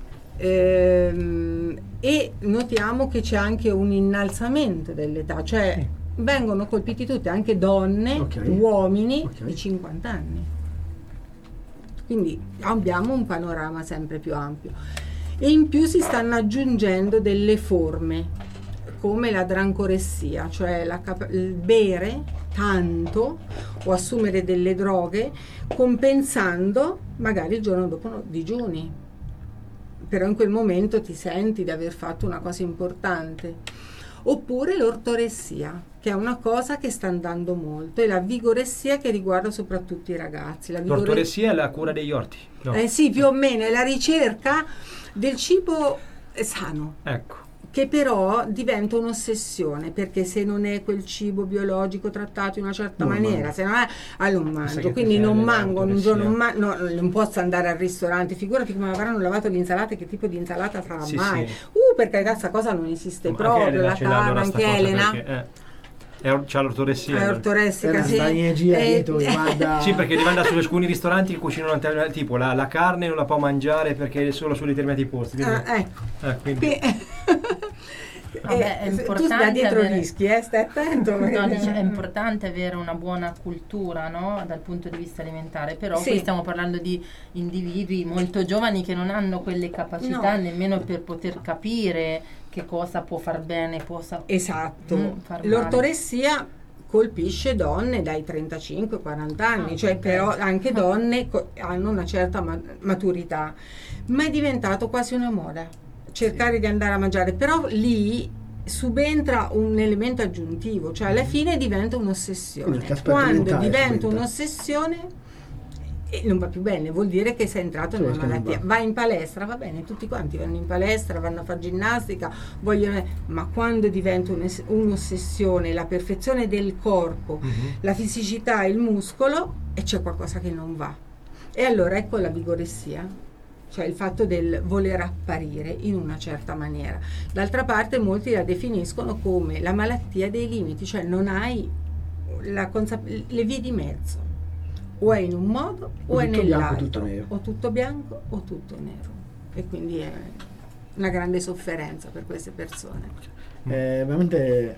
e notiamo che c'è anche un innalzamento dell'età, cioè vengono colpiti tutti, anche donne, uomini di 50 anni, quindi abbiamo un panorama sempre più ampio, e in più si stanno aggiungendo delle forme come la drancoressia, cioè il bere tanto o assumere delle droghe compensando magari il giorno dopo digiuni, però in quel momento ti senti di aver fatto una cosa importante. Oppure l'ortoressia, che è una cosa che sta andando molto, e la vigoressia, che riguarda soprattutto i ragazzi. L'ortoressia è la cura degli orti, no? Sì, più o meno, è la ricerca del cibo sano. Ecco. che però diventa un'ossessione, perché se non è quel cibo biologico trattato in una certa maniera, se non è, non mangio, quindi non mango un giorno, non posso andare al ristorante, figurati come avranno lavato l'insalata, che tipo di insalata farà mai. Per carità, questa cosa non esiste proprio, Elena, la carne, anche Elena. C'ha l'ortoressica, sì, perché devi andare su alcuni ristoranti che cucinano tipo la carne non la può mangiare perché è solo su determinati posti. Quindi Vabbè, è importante tu stai dietro rischi, stai attento. È importante avere una buona cultura, no? Dal punto di vista alimentare, però qui stiamo parlando di individui molto giovani che non hanno quelle capacità nemmeno per poter capire che cosa può far bene, esatto. L'ortoressia colpisce donne dai 35-40 anni, però anche donne hanno una certa maturità, ma è diventato quasi una moda cercare di andare a mangiare, però lì subentra un elemento aggiuntivo, cioè alla fine diventa un'ossessione. Quando diventa un'ossessione non va più bene, vuol dire che sei entrato in una malattia. Vai in palestra, va bene, tutti quanti vanno in palestra, vanno a fare ginnastica, ma quando diventa un'ossessione, la perfezione del corpo, la fisicità, il muscolo, e c'è qualcosa che non va. E allora ecco la vigoressia, cioè il fatto del voler apparire in una certa maniera. D'altra parte molti la definiscono come la malattia dei limiti, cioè non hai le vie di mezzo, o è in un modo o è nell'altro, o tutto bianco o tutto nero, e quindi è una grande sofferenza per queste persone. Veramente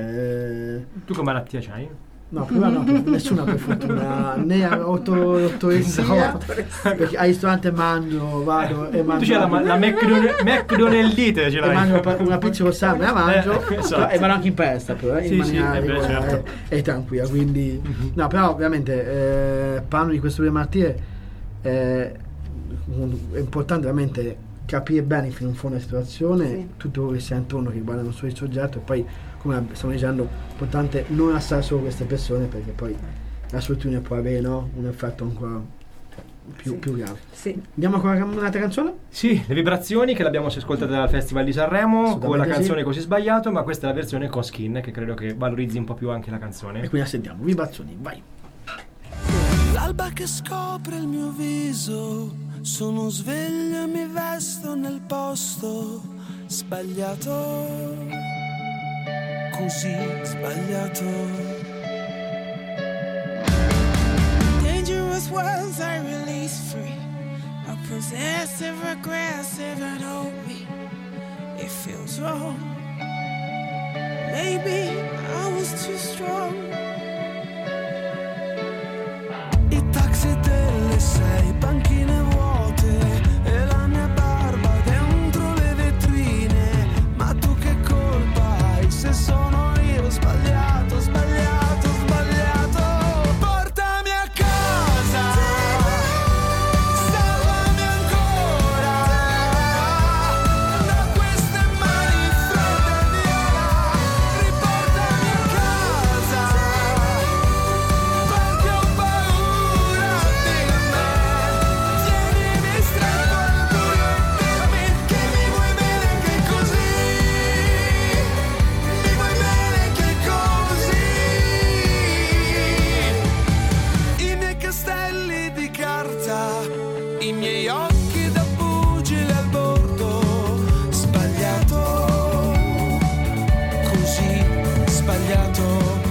tu che malattia c'hai? No, prima nessuna per fortuna, né ortoressia, perché ai ristoranti vado e mangio. Tu c'è la McDonaldite, ce l'hai. E mangio una pizza con salame, la mangio, e vado anche in palestra però, in maniera certo. e tranquilla, quindi no, però ovviamente parlando di queste due malattie è importante veramente capire bene fino in fondo la situazione, tutto quello che sia intorno che riguarda il soggetto, e poi, come stiamo dicendo, è importante non assare solo queste persone, perché poi la solitudine può avere un effetto ancora più grave. Andiamo ancora con un'altra canzone? Sì, Le Vibrazioni, che l'abbiamo ascoltata al Festival di Sanremo con la canzone Così Sbagliato, ma questa è la versione con Skin, che credo che valorizzi un po' più anche la canzone. E quindi la sentiamo. Vibrazioni, vai. L'alba che scopre il mio viso, sono sveglio e mi vesto nel posto sbagliato, così sbagliato. Dangerous words I release free, a possessive, aggressive, and hold me. It feels wrong. Maybe I was too strong. I taxi delle 6, panchine vuote e la mia barba dentro le vetrine. Ma tu che colpa hai se sono io sbagliato, sbagliato, sbagliato? Portami a casa, salvami ancora da queste mani fredde e viola. Riportami a casa, perché ho paura di me. Tienimi stretto al buio e dimmi che mi vuoi bene anche così. Mi vuoi bene anche così. I miei castelli di carta, i miei occhi da pugile al bordo. Sbagliato, così sbagliato.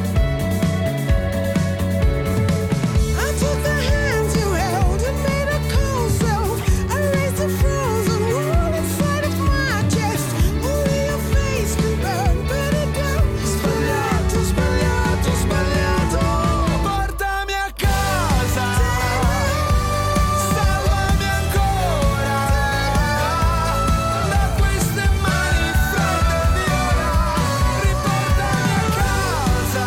I took the hands you held and made a cold self. I raised a frozen wound inside of my chest. Only your face could burn, but it don't. Sbagliato, sbagliato, sbagliato. Portami a casa, salvami ancora da queste mani fredde e viola. Riportami a casa,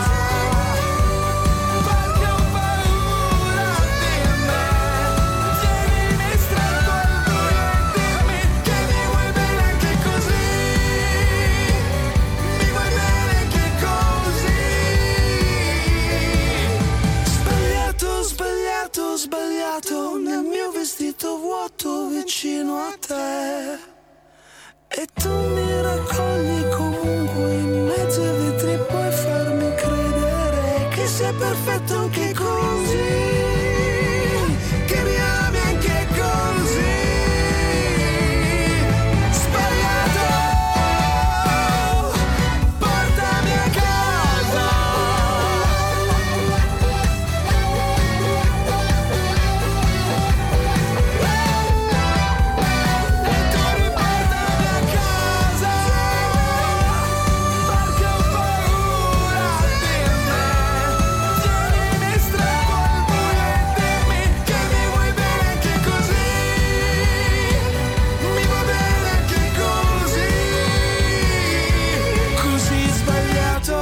perché ho paura di me. Tienimi stretto al buio e dimmi che mi vuoi bene anche così. Mi vuoi bene anche così. Sbagliato, sbagliato, sbagliato, nel mio vestito vuoto vicino a te. E tu mi raccogli comunque in mezzo ai vetri, puoi farmi credere che sei perfetto anche così, che mi ami anche così. Sbagliato, portami a casa. E tu riportami a casa, perché ho paura di me. Tienimi stretto al buio e dimmi che mi vuoi bene anche così. Mi va bene anche così, così sbagliato.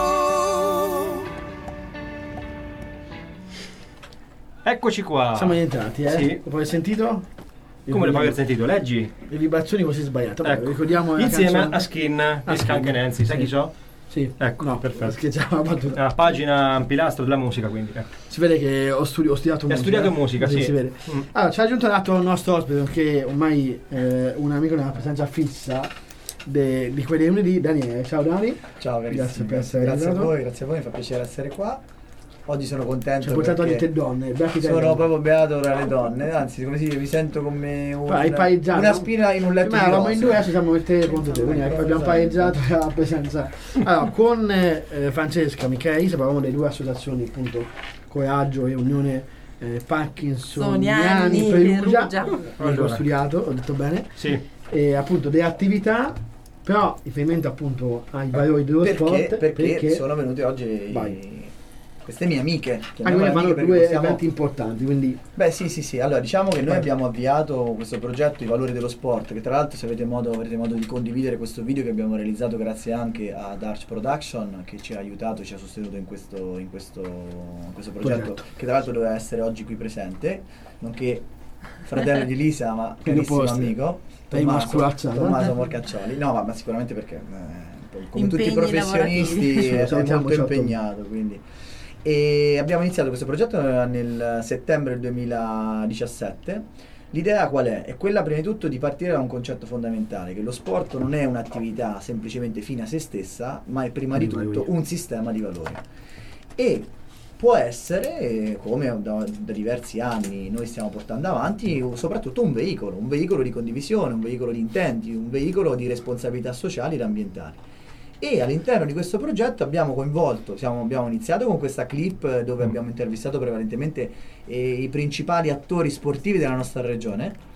Eccoci qua. Siamo rientrati, Sì. Dopo aver sentito? Come dopo aver sentito? Leggi. Le vibrazioni così sbagliate. Vabbè, Ecco. ricordiamo la Insieme canzone- a Skin di Skin. Skunk Nancy. Sai Sì. chi so? Sì. Ecco, No, perfetto. scherziamo, la battuta. Una pagina, un pilastro della musica, quindi. Ecco. Si vede che ho studiato musica. studiato musica, sì. Si vede. Mm. Allora, ci ha aggiunto un attimo il nostro ospite, perché ormai un amico nella presenza fissa di quelli lunedì, Daniele. Ciao Dani. Ciao Grazie carissimi, per essere grazie a arrivato. voi, mi fa piacere essere qua. Oggi sono contento Ci hai portato oggi perché te donne, beati te sono donne. proprio beato tra le donne, anzi come si dice, mi sento come Hai pareggiato. una spina in un letto Ma di eravamo in rose. due, adesso siamo mettendo contro te, quindi abbiamo pareggiato la presenza. Allora, con Francesca, Michele e Isa parlavamo delle due associazioni, appunto Coraggio e Unione Parkinsoniani Perugia. Ho studiato, ho detto bene. Sì. E appunto delle attività, però riferimento appunto ai valori dello sport. Perché sono venute oggi Vai. queste mie amiche. Anche chiamiamole fanno amiche perché due possiamo- eventi importanti, quindi Beh sì, allora diciamo che noi Vai. abbiamo avviato questo progetto I Valori dello Sport, che tra l'altro se avrete modo di condividere questo video che abbiamo realizzato grazie anche ad Arch Production, che ci ha aiutato, ci ha sostenuto in questo progetto, che tra l'altro doveva essere oggi qui presente, nonché fratello di Lisa ma carissimo dopo amico stai masculacciando. Tommaso Morcaccioli. No, ma sicuramente perché come tutti i Impegni professionisti lavorativi. è Salutiamo, molto ciao, impegnato, quindi. E abbiamo iniziato questo progetto nel settembre 2017. L'idea qual è? È quella prima di tutto di partire da un concetto fondamentale, che lo sport non è un'attività semplicemente fine a se stessa, ma è prima di tutto un sistema di valori. E può essere, come da diversi anni noi stiamo portando avanti, soprattutto un veicolo di condivisione, un veicolo di intenti, un veicolo di responsabilità sociali ed ambientali. E all'interno di questo progetto abbiamo coinvolto, abbiamo iniziato con questa clip dove abbiamo intervistato prevalentemente i principali attori sportivi della nostra regione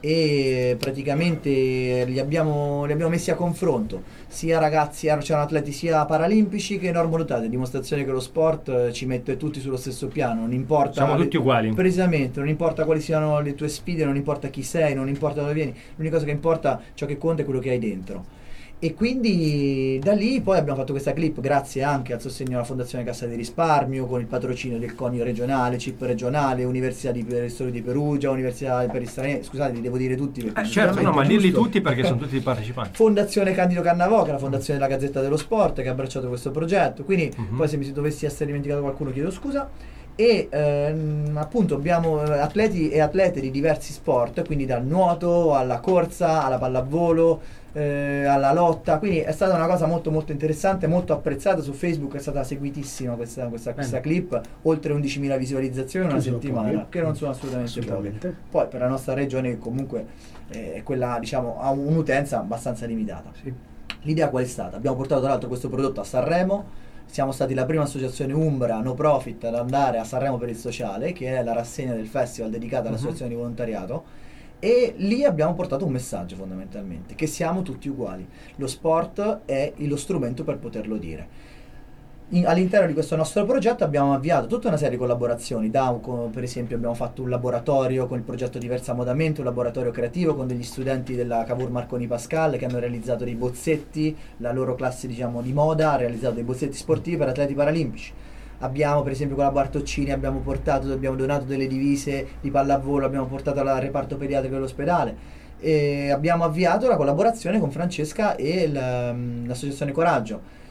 e praticamente li abbiamo messi a confronto, sia ragazzi, c'erano atleti sia paralimpici che normodotati, dimostrazione che lo sport ci mette tutti sullo stesso piano, non importa, Siamo tutti uguali. Precisamente, non importa quali siano le tue sfide, non importa chi sei, non importa dove vieni, l'unica cosa che importa, ciò che conta è quello che hai dentro. E quindi da lì poi abbiamo fatto questa clip grazie anche al sostegno della Fondazione Cassa di Risparmio, con il patrocinio del CONI regionale, CIP regionale, Università di Storia di Perugia, Università per gli stranieri, scusate li devo dire tutti perché Certo, no, ma dirli giusto. tutti perché sono tutti partecipanti. Fondazione Candido Cannavò, che è la fondazione della Gazzetta dello Sport, che ha abbracciato questo progetto, quindi poi se mi dovessi essere dimenticato qualcuno chiedo scusa. E appunto abbiamo atleti e atlete di diversi sport, quindi dal nuoto alla corsa, alla pallavolo, alla lotta, quindi è stata una cosa molto molto interessante, molto apprezzata. Su Facebook è stata seguitissima questa clip, oltre 11.000 visualizzazioni in una settimana, poche. che non sono assolutamente Assolutamente. poche. Poi per la nostra regione che comunque è quella, diciamo, ha un'utenza abbastanza limitata. L'idea qual è stata? Abbiamo portato tra l'altro questo prodotto a Sanremo. Siamo stati la prima associazione umbra no profit ad andare a Sanremo per il sociale, che è la rassegna del festival dedicata all'associazione di volontariato, e lì abbiamo portato un messaggio fondamentalmente, che siamo tutti uguali. Lo sport è lo strumento per poterlo dire. All'interno di questo nostro progetto abbiamo avviato tutta una serie di collaborazioni, per esempio abbiamo fatto un laboratorio con il progetto Diversamodamente, un laboratorio creativo con degli studenti della Cavour Marconi Pascal che hanno realizzato dei bozzetti, la loro classe diciamo di moda ha realizzato dei bozzetti sportivi per atleti paralimpici. Abbiamo per esempio con la Bartoccini abbiamo donato delle divise di pallavolo, abbiamo portato al reparto pediatrico dell'ospedale. E abbiamo avviato la collaborazione con Francesca e l'associazione Coraggio.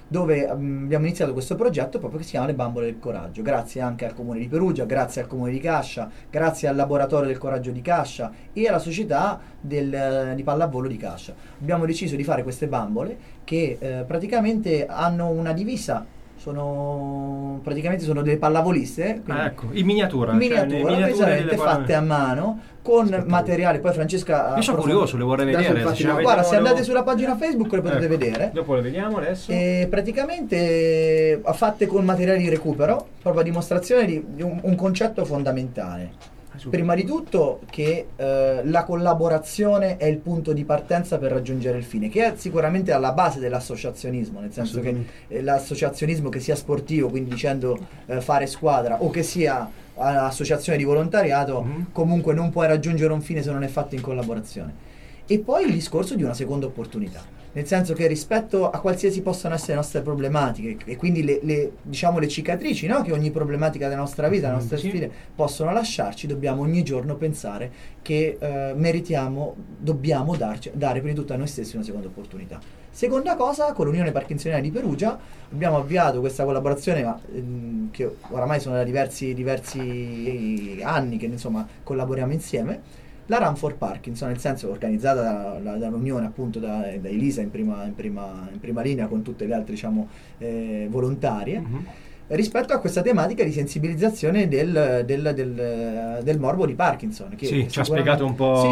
dove abbiamo iniziato questo progetto proprio che si chiama Le Bambole del Coraggio, grazie anche al Comune di Perugia, grazie al Comune di Cascia, grazie al Laboratorio del Coraggio di Cascia e alla società di pallavolo di Cascia. Abbiamo deciso di fare queste bambole che praticamente hanno una divisa, sono delle pallavoliste, ecco, in miniatura, precisamente fatte a mano con materiale. Poi Francesca, io sono curioso, le vorrei vedere. Guarda, se andate sulla pagina Facebook le potete vedere. Dopo le vediamo adesso. E praticamente fatte con materiali di recupero, proprio a dimostrazione di un concetto fondamentale. Prima di tutto che la collaborazione è il punto di partenza per raggiungere il fine, che è sicuramente alla base dell'associazionismo, nel senso che l'associazionismo, che sia sportivo, quindi dicendo fare squadra, o che sia associazione di volontariato, comunque non puoi raggiungere un fine se non è fatto in collaborazione. E poi il discorso di una seconda opportunità, nel senso che rispetto a qualsiasi possano essere le nostre problematiche e quindi le cicatrici, no? Che ogni problematica della nostra vita, delle nostre sfide possono lasciarci, dobbiamo ogni giorno pensare che dobbiamo dare prima di tutto a noi stessi una seconda opportunità. Seconda cosa, con l'Unione Parkinsoniana di Perugia abbiamo avviato questa collaborazione, che oramai sono da diversi anni che insomma collaboriamo insieme. La Run for Parkinson, nel senso organizzata dall'Unione, appunto da Elisa in prima linea con tutte le altre volontarie, rispetto a questa tematica di sensibilizzazione del morbo di Parkinson, che ci ha spiegato un po'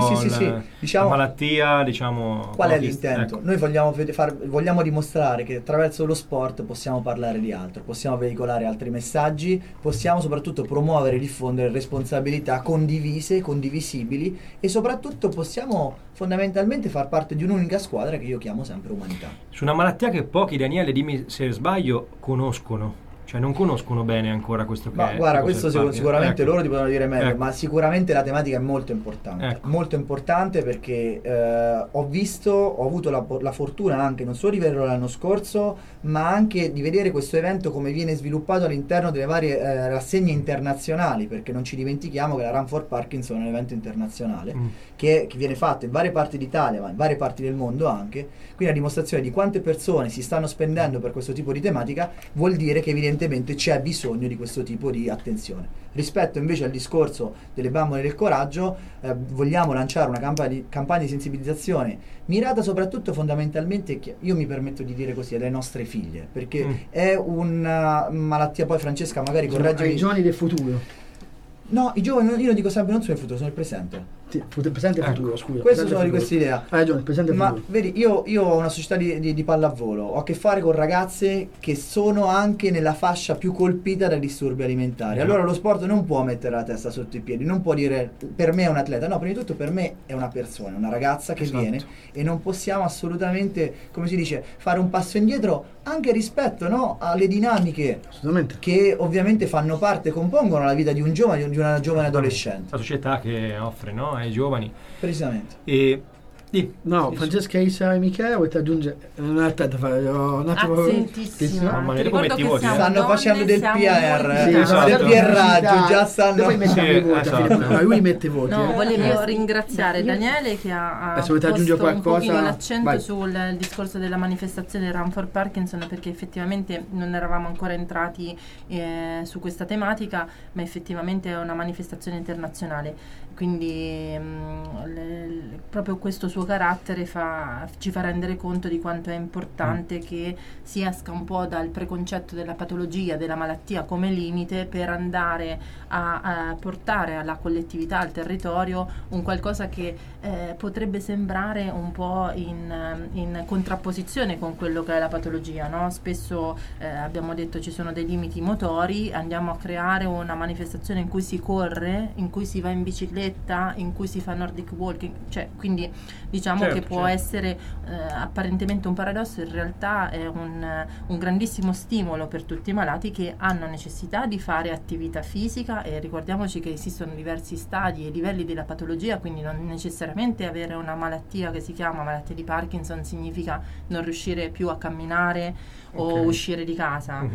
la malattia, qual è l'intento. Ecco. Noi vogliamo dimostrare che attraverso lo sport possiamo parlare di altro, possiamo veicolare altri messaggi, possiamo soprattutto promuovere e diffondere responsabilità condivise, condivisibili, e soprattutto possiamo fondamentalmente far parte di un'unica squadra che io chiamo sempre umanità. Su una malattia che pochi, Daniele, dimmi se sbaglio, conoscono. Cioè non conoscono bene ancora questo che è. Guarda, questo sicuramente loro ti potranno dire meglio, ma sicuramente la tematica è molto importante. Molto importante perché ho avuto la fortuna anche non solo di vederlo l'anno scorso, ma anche di vedere questo evento come viene sviluppato all'interno delle varie rassegne internazionali, perché non ci dimentichiamo che la Run for Parkinson è un evento internazionale che viene fatto in varie parti d'Italia, ma in varie parti del mondo anche. Quindi la dimostrazione di quante persone si stanno spendendo per questo tipo di tematica vuol dire che evidentemente c'è bisogno di questo tipo di attenzione. Rispetto invece al discorso delle bambole del coraggio, vogliamo lanciare una campagna di sensibilizzazione mirata soprattutto fondamentalmente, io mi permetto di dire così, alle nostre figlie, perché è una malattia, poi Francesca magari correggimi, ai giovani del futuro. No, i giovani, io lo dico sempre, non sono il futuro, sono il presente. Sì, presente e futuro, scusa. Questo sono di questa idea. Hai ragione, presente e futuro. Ma vedi, io ho una società di pallavolo, ho a che fare con ragazze che sono anche nella fascia più colpita dai disturbi alimentari. Allora lo sport non può mettere la testa sotto i piedi, non può dire per me è un atleta, no, prima di tutto per me è una persona, una ragazza che viene, e non possiamo assolutamente, come si dice, fare un passo indietro anche rispetto, no, alle dinamiche che ovviamente fanno parte, compongono la vita di un giovane, di una giovane adolescente. La società che offre, no, ai giovani. Precisamente. E no, Francesca, Isa e Michele, volete aggiungere un attimo. Attentissimo. Ma come ti voti? Stanno facendo del PR, del PR raggio, già stanno. Poi mettiamo i voti. Lui mette i voti. No, volevo ringraziare Daniele che ha posto un pochino l'accento sul discorso della manifestazione Run for Parkinson, perché effettivamente non eravamo ancora entrati su questa tematica, ma effettivamente è una manifestazione internazionale. Quindi proprio questo suo carattere ci fa rendere conto di quanto è importante che si esca un po' dal preconcetto della patologia, della malattia come limite, per andare a portare alla collettività, al territorio, un qualcosa che potrebbe sembrare un po' in contrapposizione con quello che è la patologia, no? Spesso abbiamo detto ci sono dei limiti motori, andiamo a creare una manifestazione in cui si corre, in cui si va in bicicletta, in cui si fa Nordic walking, cioè quindi diciamo che può essere apparentemente un paradosso, in realtà è un grandissimo stimolo per tutti i malati che hanno necessità di fare attività fisica, e ricordiamoci che esistono diversi stadi e livelli della patologia, quindi non necessariamente avere una malattia che si chiama malattia di Parkinson significa non riuscire più a camminare o uscire di casa,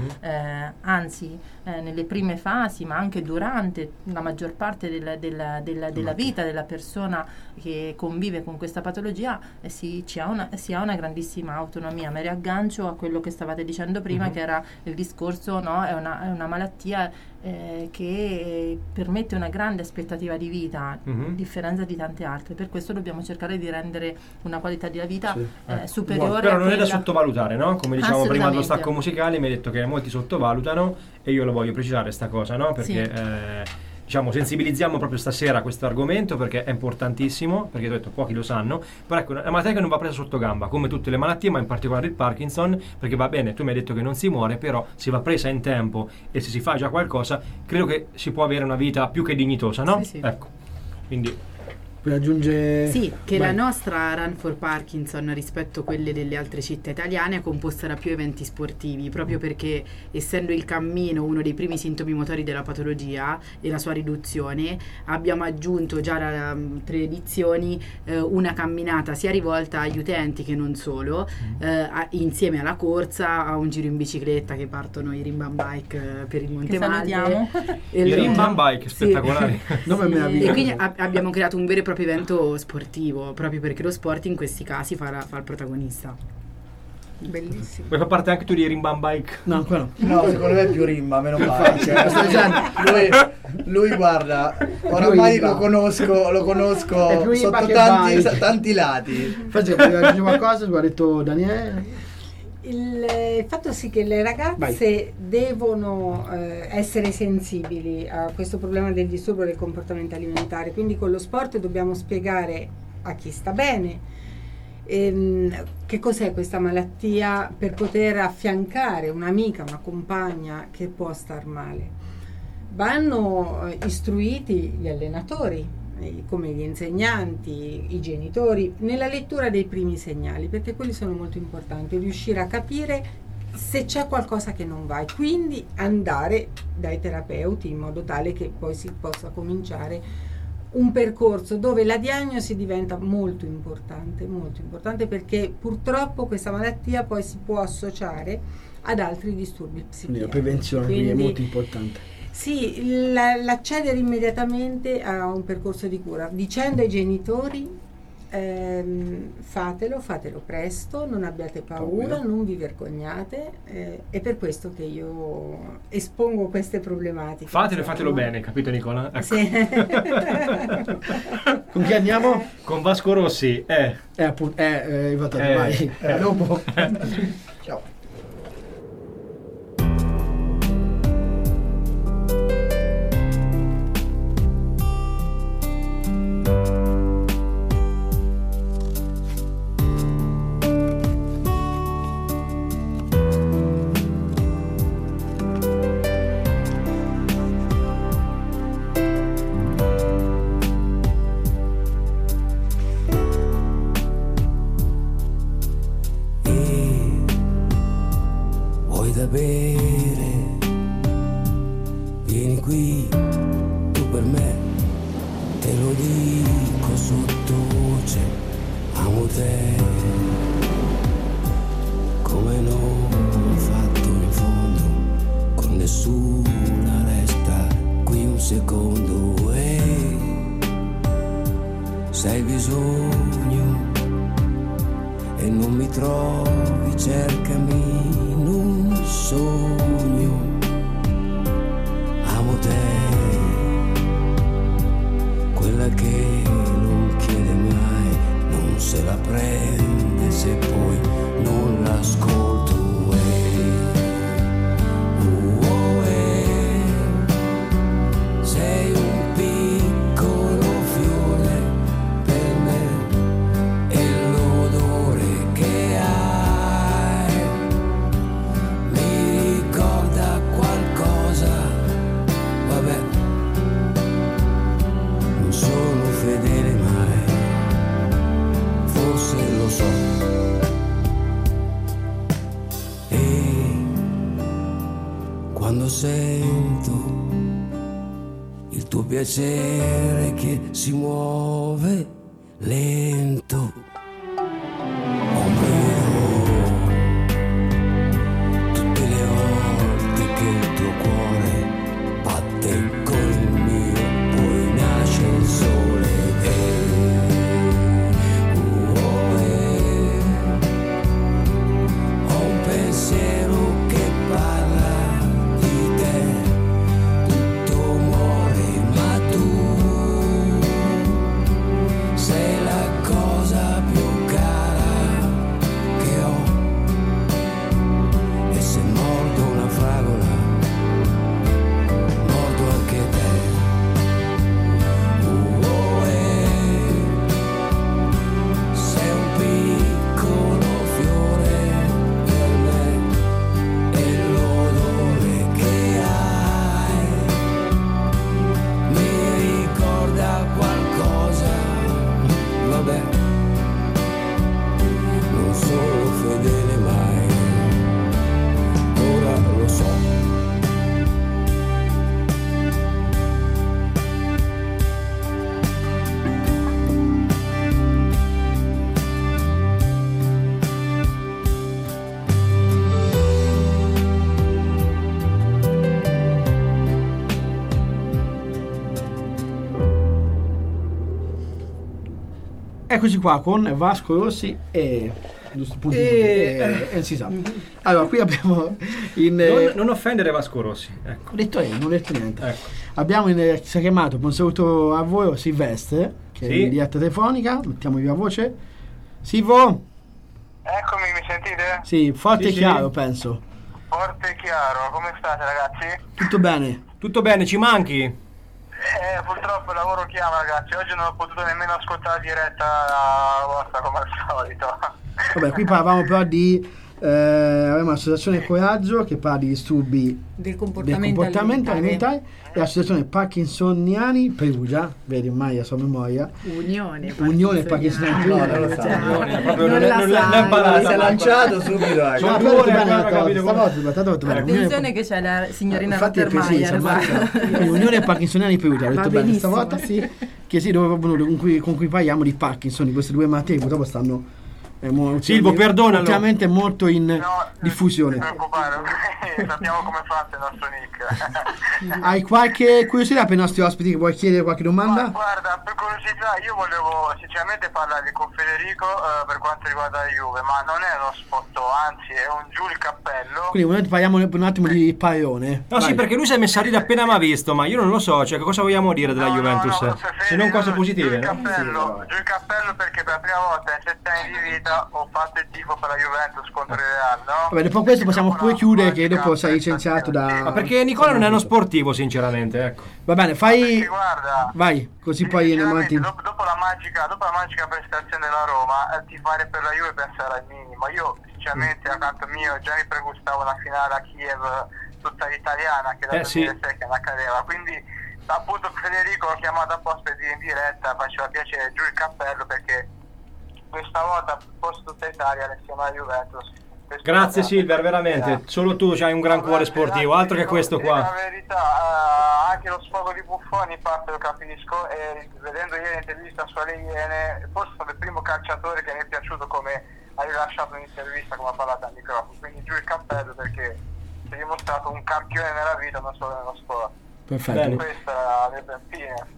anzi nelle prime fasi, ma anche durante la maggior parte della vita della persona che convive con questa patologia si ha una grandissima autonomia. Mi riaggancio a quello che stavate dicendo prima, che era il discorso, no? È una malattia che permette una grande aspettativa di vita, a differenza di tante altre. Per questo dobbiamo cercare di rendere una qualità di vita superiore. Però non è da sottovalutare, no? Come diciamo prima dello stacco musicale, mi hai detto che molti sottovalutano, e io lo voglio precisare sta cosa, no? Perché diciamo sensibilizziamo proprio stasera a questo argomento, perché è importantissimo, perché ho detto pochi lo sanno, però ecco, è una malattia che non va presa sotto gamba, come tutte le malattie, ma in particolare il Parkinson, perché va bene, tu mi hai detto che non si muore, però si va presa in tempo, e se si fa già qualcosa, credo che si può avere una vita più che dignitosa, no? Sì. Ecco, quindi per aggiungere... Sì, che la nostra Run for Parkinson, rispetto a quelle delle altre città italiane, è composta da più eventi sportivi, proprio perché, essendo il cammino uno dei primi sintomi motori della patologia e la sua riduzione, abbiamo aggiunto già da 3 edizioni una camminata sia rivolta agli utenti che non solo, insieme alla corsa, a un giro in bicicletta che partono i Rimban Bike per il Monte Malle. I Rimban Bike, spettacolari. E quindi abbiamo creato un vero e proprio evento sportivo, proprio perché lo sport in questi casi fa il protagonista. Bellissimo. Vuoi far parte anche tu di Rimban Bike? No, ancora no. No, secondo me è più Rimba, meno male. Lui guarda, oramai lo conosco sotto tanti lati. Infatti, vuoi aggiungere qualcosa? Tu hai detto Daniele? Il fatto sì che le ragazze devono essere sensibili a questo problema del disturbo del comportamento alimentare, quindi con lo sport dobbiamo spiegare a chi sta bene che cos'è questa malattia, per poter affiancare un'amica, una compagna che può star male. Vanno istruiti gli allenatori, come gli insegnanti, i genitori, nella lettura dei primi segnali, perché quelli sono molto importanti, riuscire a capire se c'è qualcosa che non va, e quindi andare dai terapeuti in modo tale che poi si possa cominciare un percorso dove la diagnosi diventa molto importante, perché purtroppo questa malattia poi si può associare ad altri disturbi psichiatrici. Quindi la prevenzione quindi è molto importante. Sì, l'accedere immediatamente a un percorso di cura, dicendo ai genitori fatelo presto, non abbiate paura, non vi vergognate, è per questo che io espongo queste problematiche. Fatelo bene, capito Nicola? Ecco. Sì. Con chi andiamo? Con Vasco Rossi. Vai. Dopo. Ciao. Piacere che si muove lento, tutte le volte che il tuo cuore batte con il mio, poi nasce il sole e Eccoci qua con Vasco Rossi e si sa. Allora, qui abbiamo non offendere Vasco Rossi. Ecco. Ho detto non ho detto niente. Ecco. Abbiamo si è chiamato, un saluto a voi, Silvestre, che è in diretta telefonica. Mettiamo viva voce. Silvo? Eccomi, mi sentite? Sì, forte e chiaro, penso. Forte e chiaro, come state ragazzi? Tutto bene. Tutto bene, ci manchi? Purtroppo il lavoro chiama ragazzi, oggi non ho potuto nemmeno ascoltare la diretta vostra come al solito. Vabbè, qui parlavamo però di abbiamo l'associazione Coraggio che parla di disturbi del comportamento alimentare e l'associazione Parkinsoniani Perugia, vedi ormai a sua memoria, Unione Parkinsoniani Perugia, non si è lanciato subito. Attenzione che c'è la signorina Rottermeier. Unione Parkinsoniani Perugia, ho detto bene stavolta, che sì, con cui parliamo di Parkinson, di queste due malattie che purtroppo stanno Silvo, perdonalo. Ultimamente molto in diffusione. Non ti preoccupare, sappiamo come fate il nostro nick. Hai qualche curiosità per i nostri ospiti che vuoi chiedere qualche domanda? Guarda, per curiosità, io volevo sinceramente parlare con Federico per quanto riguarda la Juve, ma non è uno spotto, anzi è un giù il cappello. Quindi parliamo un attimo di Paione. No, sì, perché lui si è messo a ridere appena mi ha visto, ma io non lo so, cioè cosa vogliamo dire della Juventus? Se non cose positive. Giù il cappello perché per la prima volta in 7 anni di vita ho fatto il tifo per la Juventus contro il Real, no? Vabbè, dopo questo possiamo pure chiudere che dopo sei licenziato da... Ma perché Nicola non è uno sportivo, sinceramente, ecco. Va bene, fai... Guarda, vai, così poi andiamo avanti. Dopo la magica prestazione della Roma, tifare per la Juve pensare al minimo. Io sinceramente accanto mio già mi pregustavo una finale a Kiev tutta italiana che da 2006 che non accadeva, quindi appunto Federico l'ho chiamato apposta per dire in diretta, faceva piacere, giù il cappello perché questa volta posto tutta Italia insieme alla Juventus. Grazie Silver, veramente, solo tu hai un gran cuore sportivo, altro che questo qua. La verità, anche lo sfogo di Buffoni in parte lo capisco e vedendo ieri l'intervista su alle Iene, forse è stato il primo calciatore che mi è piaciuto come ha rilasciato un'intervista, come ha parlato al microfono, quindi giù il cappello perché si è dimostrato un campione nella vita, non solo nello sport. Perfetto. Questa è la mia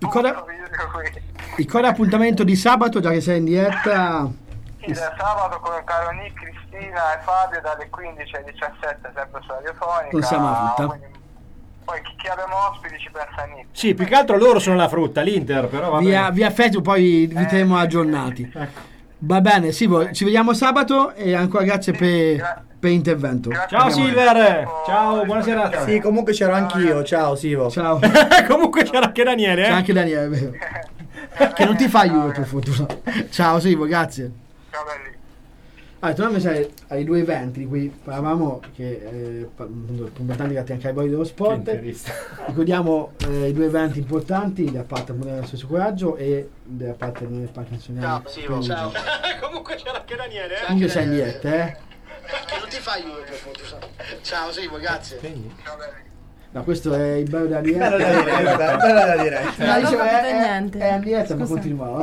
fine. Il coro appuntamento di sabato, già che sei in diretta. Sì, da sabato con il caro Nick, Cristina e Fabio dalle 15 alle 17 sempre su radiofonica. Non siamo la frutta. Poi chi abbiamo ospiti ci pensa a Nick. Sì, più che altro loro sono la frutta, l'Inter però va bene. Via Facebook poi vi terremo aggiornati. Ecco. Va bene, Silvo, ci vediamo sabato e ancora grazie per l'intervento. Ciao Silver, ciao, buona serata. Sì, comunque c'ero anch'io, ciao Silvo. Ciao. Comunque c'era anche Daniele, C'è anche Daniele, è vero. Che non ti fa Juve per fortuna. Ciao Silvo, grazie. Ciao belli. Torniamo ai due eventi di cui parlavamo, che importanti anche ai voi dello sport. Ricordiamo i due eventi importanti da parte del suo coraggio e da parte del Parkinsoniani. Ciao Silvo, ciao. Comunque c'era anche Daniele, Comunque sei in diretta, Che non ti fa Juve per fortuna. Ciao Silvo, grazie. Ciao belli. No, questo è il bello da diretta. Bello da diretta. No, dicevo, niente. è in diretta, ma continuiamo.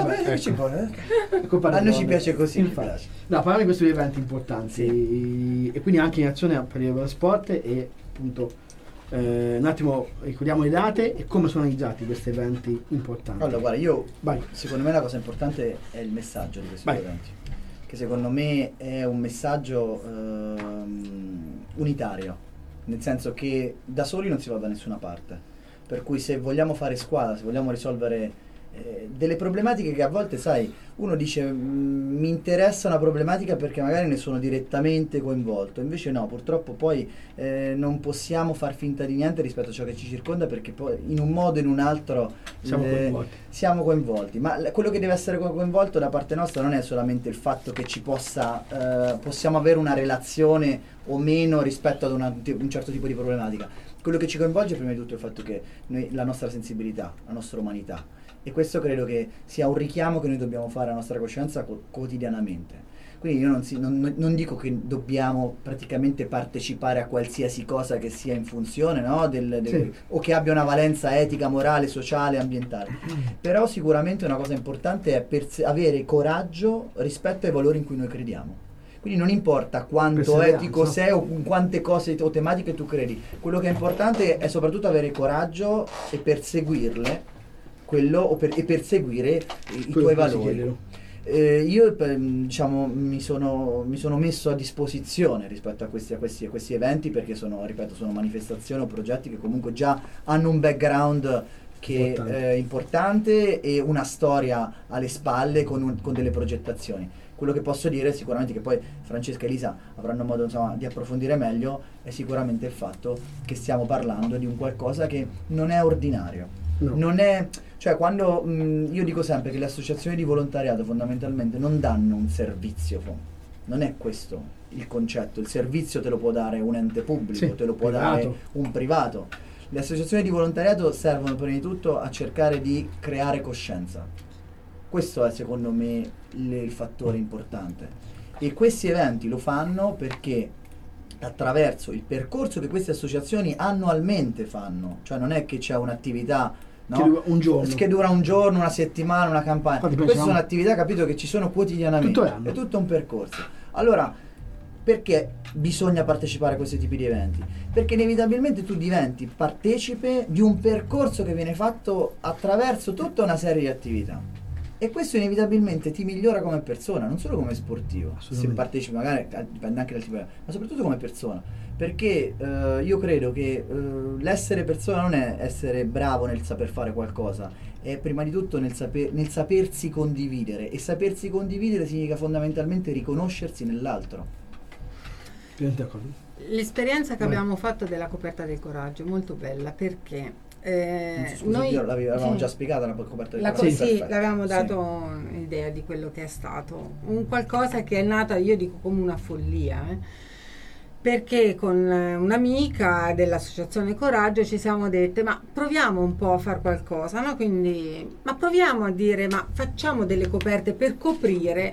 A noi ci piace così. No, parliamo di questi due eventi importanti e quindi anche in azione per il sport e appunto un attimo ricordiamo le date e come sono organizzati questi eventi importanti. Allora, guarda, secondo me la cosa importante è il messaggio di questi eventi, che secondo me è un messaggio unitario. Nel senso che da soli non si va da nessuna parte, per cui se vogliamo fare squadra, se vogliamo risolvere delle problematiche che a volte, sai, uno dice mi interessa una problematica perché magari ne sono direttamente coinvolto, invece no, purtroppo poi non possiamo far finta di niente rispetto a ciò che ci circonda, perché poi in un modo o in un altro siamo coinvolti. Ma quello che deve essere coinvolto da parte nostra non è solamente il fatto che ci possiamo avere una relazione o meno rispetto ad un certo tipo di problematica. Quello che ci coinvolge prima di tutto è il fatto che la nostra sensibilità, la nostra umanità, e questo credo che sia un richiamo che noi dobbiamo fare alla nostra coscienza quotidianamente. Quindi io non dico che dobbiamo praticamente partecipare a qualsiasi cosa che sia in funzione, no? O che abbia una valenza etica, morale, sociale, ambientale, però sicuramente una cosa importante è avere coraggio rispetto ai valori in cui noi crediamo. Quindi non importa quanto etico sei o quante cose o tematiche tu credi, quello che è importante è soprattutto avere coraggio e perseguirle, e perseguire i tuoi valori. Io diciamo mi sono messo a disposizione rispetto a questi eventi, perché sono manifestazioni o progetti che comunque già hanno un background che è importante e una storia alle spalle con delle progettazioni. Quello che posso dire sicuramente, che poi Francesca e Elisa avranno modo di approfondire meglio, è sicuramente il fatto che stiamo parlando di un qualcosa che non è ordinario. No. Non è, cioè, quando io dico sempre che le associazioni di volontariato fondamentalmente non danno un servizio, non è questo il concetto. Il servizio te lo può dare un ente pubblico, te lo può dare un privato. Le associazioni di volontariato servono prima di tutto a cercare di creare coscienza. Questo è secondo me il fattore importante, e questi eventi lo fanno perché attraverso il percorso che queste associazioni annualmente fanno, cioè non è che c'è un'attività, no? Che dura un giorno, che dura un giorno, una settimana, una campagna. Queste sono attività, capito, che ci sono quotidianamente, è tutto un percorso. Allora, perché bisogna partecipare a questi tipi di eventi? Perché inevitabilmente tu diventi partecipe di un percorso che viene fatto attraverso tutta una serie di attività, e questo inevitabilmente ti migliora come persona, non solo come sportivo, se partecipi, magari dipende anche dal tipo, ma soprattutto come persona, perché io credo che l'essere persona non è essere bravo nel saper fare qualcosa, è prima di tutto nel sapersi condividere, e sapersi condividere significa fondamentalmente riconoscersi nell'altro. L'esperienza che abbiamo fatto della coperta del coraggio è molto bella, perché noi l'avevamo già spiegata la coperta del coraggio. Sì, l'avevamo dato un'idea di quello che è stato un qualcosa che è nata, io dico, come una follia, perché con un'amica dell'associazione Coraggio ci siamo dette: ma proviamo un po' a fare qualcosa, no? Quindi, ma proviamo a dire, ma facciamo delle coperte per coprire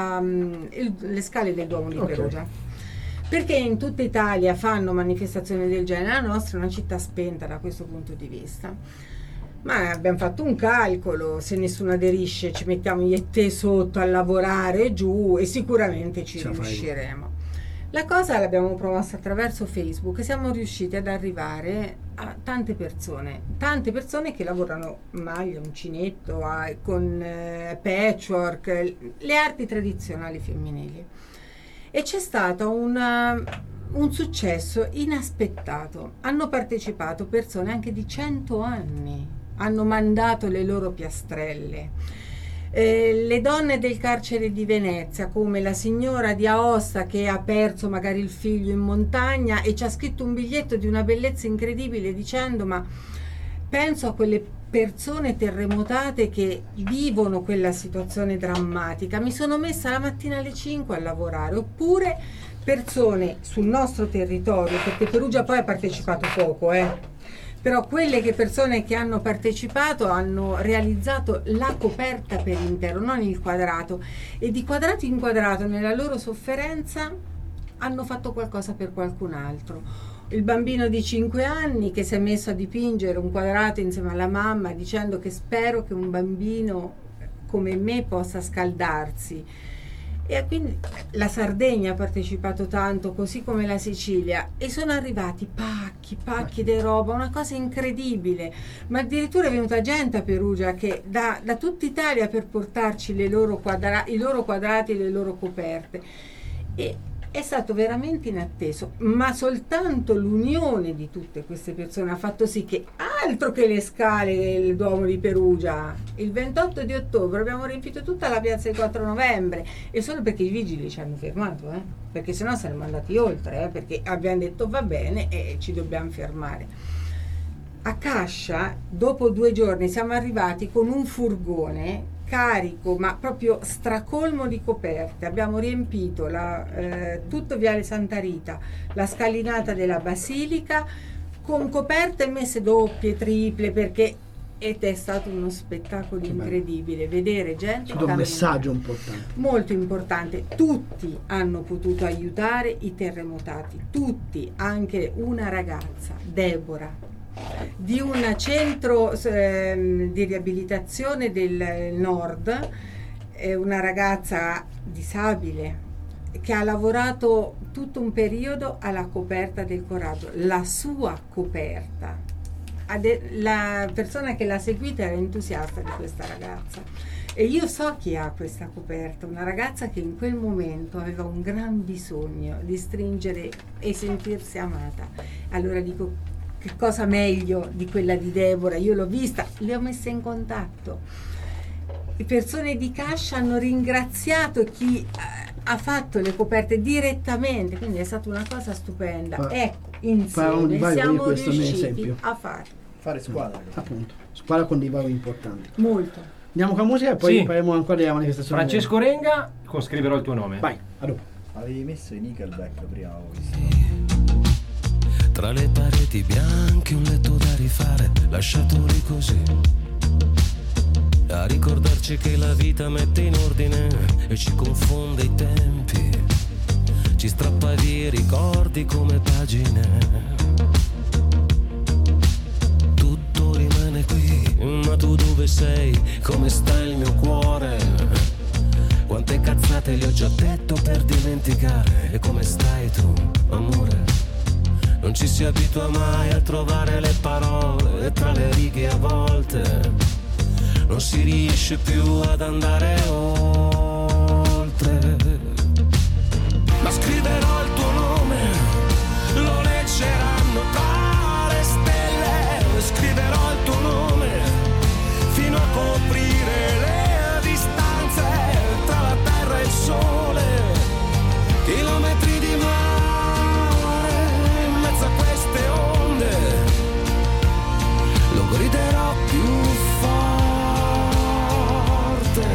le scale del Duomo di Perugia. Perché in tutta Italia fanno manifestazioni del genere, la nostra è una città spenta da questo punto di vista. Ma abbiamo fatto un calcolo: se nessuno aderisce ci mettiamo io e te sotto a lavorare giù e sicuramente ci riusciremo. La cosa l'abbiamo promossa attraverso Facebook e siamo riusciti ad arrivare a tante persone che lavorano maglia, uncinetto, con patchwork, le arti tradizionali femminili. E c'è stato un successo inaspettato. Hanno partecipato persone anche di 100 anni, hanno mandato le loro piastrelle. Le donne del carcere di Venezia, come la signora di Aosta che ha perso magari il figlio in montagna e ci ha scritto un biglietto di una bellezza incredibile dicendo: ma penso a quelle persone terremotate che vivono quella situazione drammatica, mi sono messa la mattina alle 5 a lavorare. Oppure persone sul nostro territorio, perché Perugia poi ha partecipato poco, però persone che hanno partecipato hanno realizzato la coperta per intero, non il quadrato, e di quadrato in quadrato nella loro sofferenza hanno fatto qualcosa per qualcun altro. Il bambino di 5 anni che si è messo a dipingere un quadrato insieme alla mamma dicendo che spero che un bambino come me possa scaldarsi. E quindi la Sardegna ha partecipato tanto, così come la Sicilia, e sono arrivati pacchi di roba, una cosa incredibile. Ma addirittura è venuta gente a Perugia che da tutta Italia per portarci i loro quadrati, le loro coperte. E è stato veramente inatteso, ma soltanto l'unione di tutte queste persone ha fatto sì che, altro che le scale del Duomo di Perugia, il 28 di ottobre abbiamo riempito tutta la piazza del 4 novembre, e solo perché i vigili ci hanno fermato, perché sennò saremmo andati oltre, perché abbiamo detto va bene e ci dobbiamo fermare. A Cascia, dopo 2 giorni, siamo arrivati con un furgone carico, ma proprio stracolmo di coperte. Abbiamo riempito tutto Viale Santa Rita, la scalinata della Basilica, con coperte messe doppie, triple, ed è stato uno spettacolo incredibile vedere gente camminare. Un messaggio importante, molto importante. Tutti hanno potuto aiutare i terremotati, tutti, anche una ragazza, Deborah, di un centro di riabilitazione del nord, una ragazza disabile che ha lavorato tutto un periodo alla coperta del Coraggio, la sua coperta. La persona che l'ha seguita era entusiasta di questa ragazza E io so chi ha questa coperta, una ragazza che in quel momento aveva un gran bisogno di stringere e sentirsi amata. Allora dico, che cosa meglio di quella di Deborah? Io l'ho vista, le ho messe in contatto. Le persone di Cascia hanno ringraziato chi ha fatto le coperte direttamente, quindi è stata una cosa stupenda. Ecco, insieme siamo riusciti a fare squadra. Appunto, squadra con dei valori importanti. Molto. Andiamo con la musica e poi parleremo ancora della manifestazione. Francesco Renga, con Scriverò il tuo nome. Vai, a dopo. Avevi messo i Nickelback prima. Tra le pareti bianche un letto da rifare, lasciato lì così, a ricordarci che la vita mette in ordine e ci confonde i tempi, ci strappa via i ricordi come pagine. Tutto rimane qui, ma tu dove sei? Come sta il mio cuore? Quante cazzate gli ho già detto per dimenticare. E come stai tu, amore? Non ci si abitua mai a trovare le parole, e tra le righe a volte non si riesce più ad andare oltre. Ma scriverò il tuo nome, lo leggeranno tra le stelle. Scriverò il tuo nome fino a coprire le distanze tra la terra e il sole. Chilometri di mare in mezzo a queste onde, lo griderò più forte.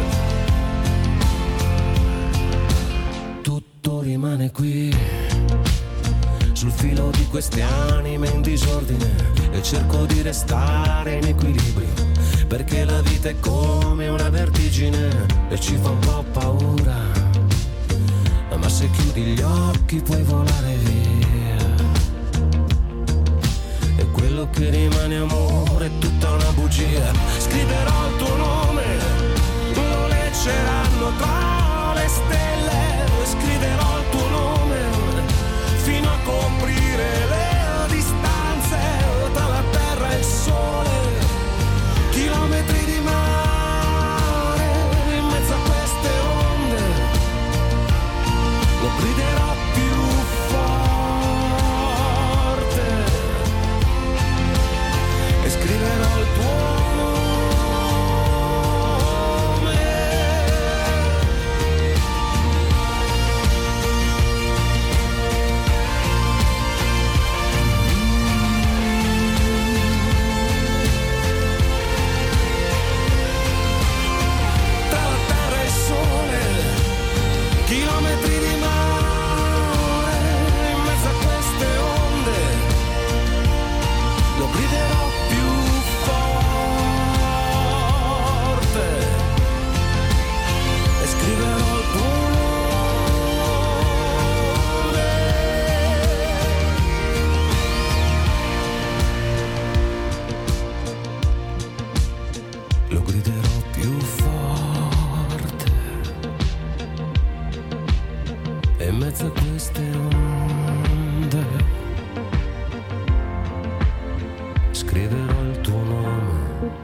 Tutto rimane qui, sul filo di queste anime in disordine, e cerco di restare in equilibrio, perché la vita è come una vertigine e ci fa un po' paura. Ma se chiudi gli occhi puoi volare via, e quello che rimane amore è tutta una bugia. Scriverò il tuo nome, lo leggeranno tra le stelle. Scriverò il tuo nome fino a coprire le distanze tra la terra e il sole. Chilometri di mare in mezzo a queste onde, lo griderò più forte e scriverò il tuo nome. Tra la terra e il sole, chilometri di mare in mezzo a queste onde, lo griderò più forte e scriverò il tuo nome. Lo griderò più forte e in mezzo a queste onde scriverò il tuo nome.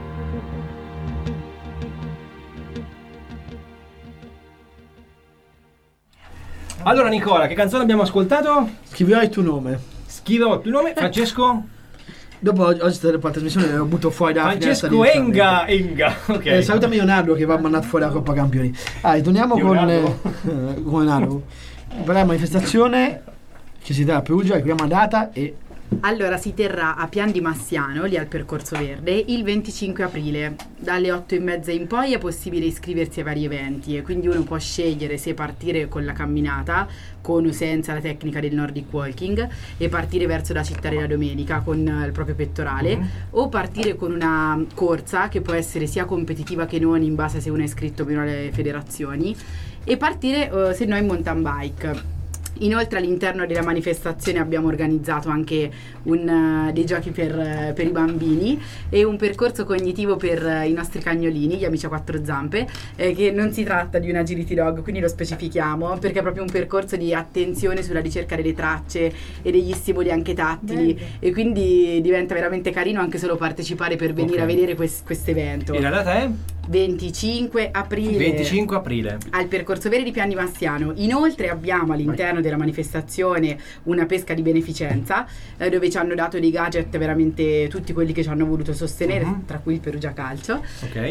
Allora Nicola, che canzone abbiamo ascoltato? Scriverò il tuo nome. Scriverò il tuo nome. Francesco? Dopo oggi la trasmissione lo butto fuori da Francesco Enga. Ok. Salutami Leonardo che va mandato fuori dalla Coppa Campioni. Torniamo con Leonardo. Per la manifestazione che si terrà a Perugia, ricordiamo la data e... Allora, si terrà a Pian di Massiano, lì al Percorso Verde, il 25 aprile. Dalle 8:30 in poi è possibile iscriversi ai vari eventi, e quindi uno può scegliere se partire con la camminata, con o senza la tecnica del Nordic Walking, e partire verso la Città della Domenica con il proprio pettorale, o partire con una corsa che può essere sia competitiva che non, in base a se uno è iscritto o meno alle federazioni, e partire se no in mountain bike. Inoltre all'interno della manifestazione abbiamo organizzato anche dei giochi per i bambini e un percorso cognitivo per i nostri cagnolini, gli amici a quattro zampe, che non si tratta di un agility dog, quindi lo specifichiamo, perché è proprio un percorso di attenzione sulla ricerca delle tracce e degli stimoli anche tattili. Bello. E quindi diventa veramente carino anche solo partecipare per venire a vedere questo evento. E la data è? 25 aprile al Percorso Verde di Piani Massiano. Inoltre abbiamo all'interno della manifestazione una pesca di beneficenza, dove ci hanno dato dei gadget veramente tutti quelli che ci hanno voluto sostenere, tra cui il Perugia Calcio.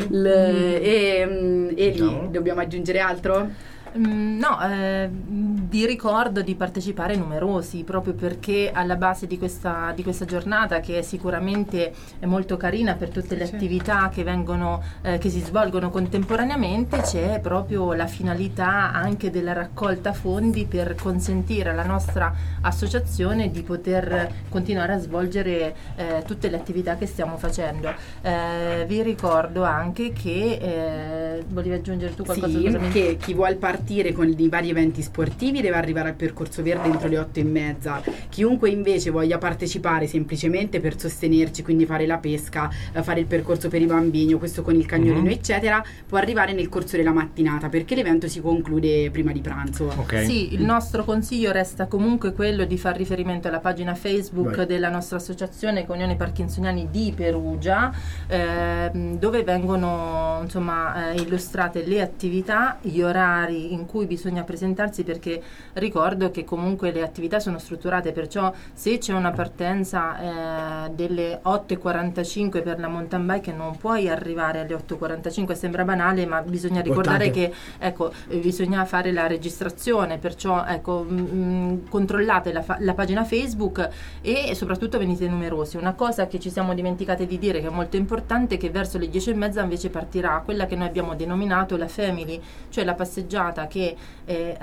E lì dobbiamo aggiungere altro? No, vi ricordo di partecipare numerosi, proprio perché alla base di questa giornata, che è sicuramente molto carina per tutte le attività che vengono che si svolgono contemporaneamente, c'è proprio la finalità anche della raccolta fondi per consentire alla nostra associazione di poter continuare a svolgere tutte le attività che stiamo facendo. Vi ricordo anche che volevi aggiungere tu qualcosa? Che chi vuol partire con i vari eventi sportivi deve arrivare al Percorso Verde entro le 8:30. Chiunque invece voglia partecipare semplicemente per sostenerci, quindi fare la pesca, fare il percorso per i bambini o questo con il cagnolino eccetera, può arrivare nel corso della mattinata, perché l'evento si conclude prima di pranzo. Sì, il nostro consiglio resta comunque quello di far riferimento alla pagina Facebook della nostra associazione Unione Parkinsoniani di Perugia, dove vengono illustrate le attività, gli orari in cui bisogna presentarsi, perché ricordo che comunque le attività sono strutturate, perciò se c'è una partenza delle 8:45 per la mountain bike non puoi arrivare alle 8:45, sembra banale ma bisogna ricordare che bisogna fare la registrazione, perciò controllate la pagina Facebook e soprattutto venite numerosi. Una cosa che ci siamo dimenticate di dire, che è molto importante, è che verso le 10:30 invece partirà quella che noi abbiamo denominato la Family, cioè la passeggiata che è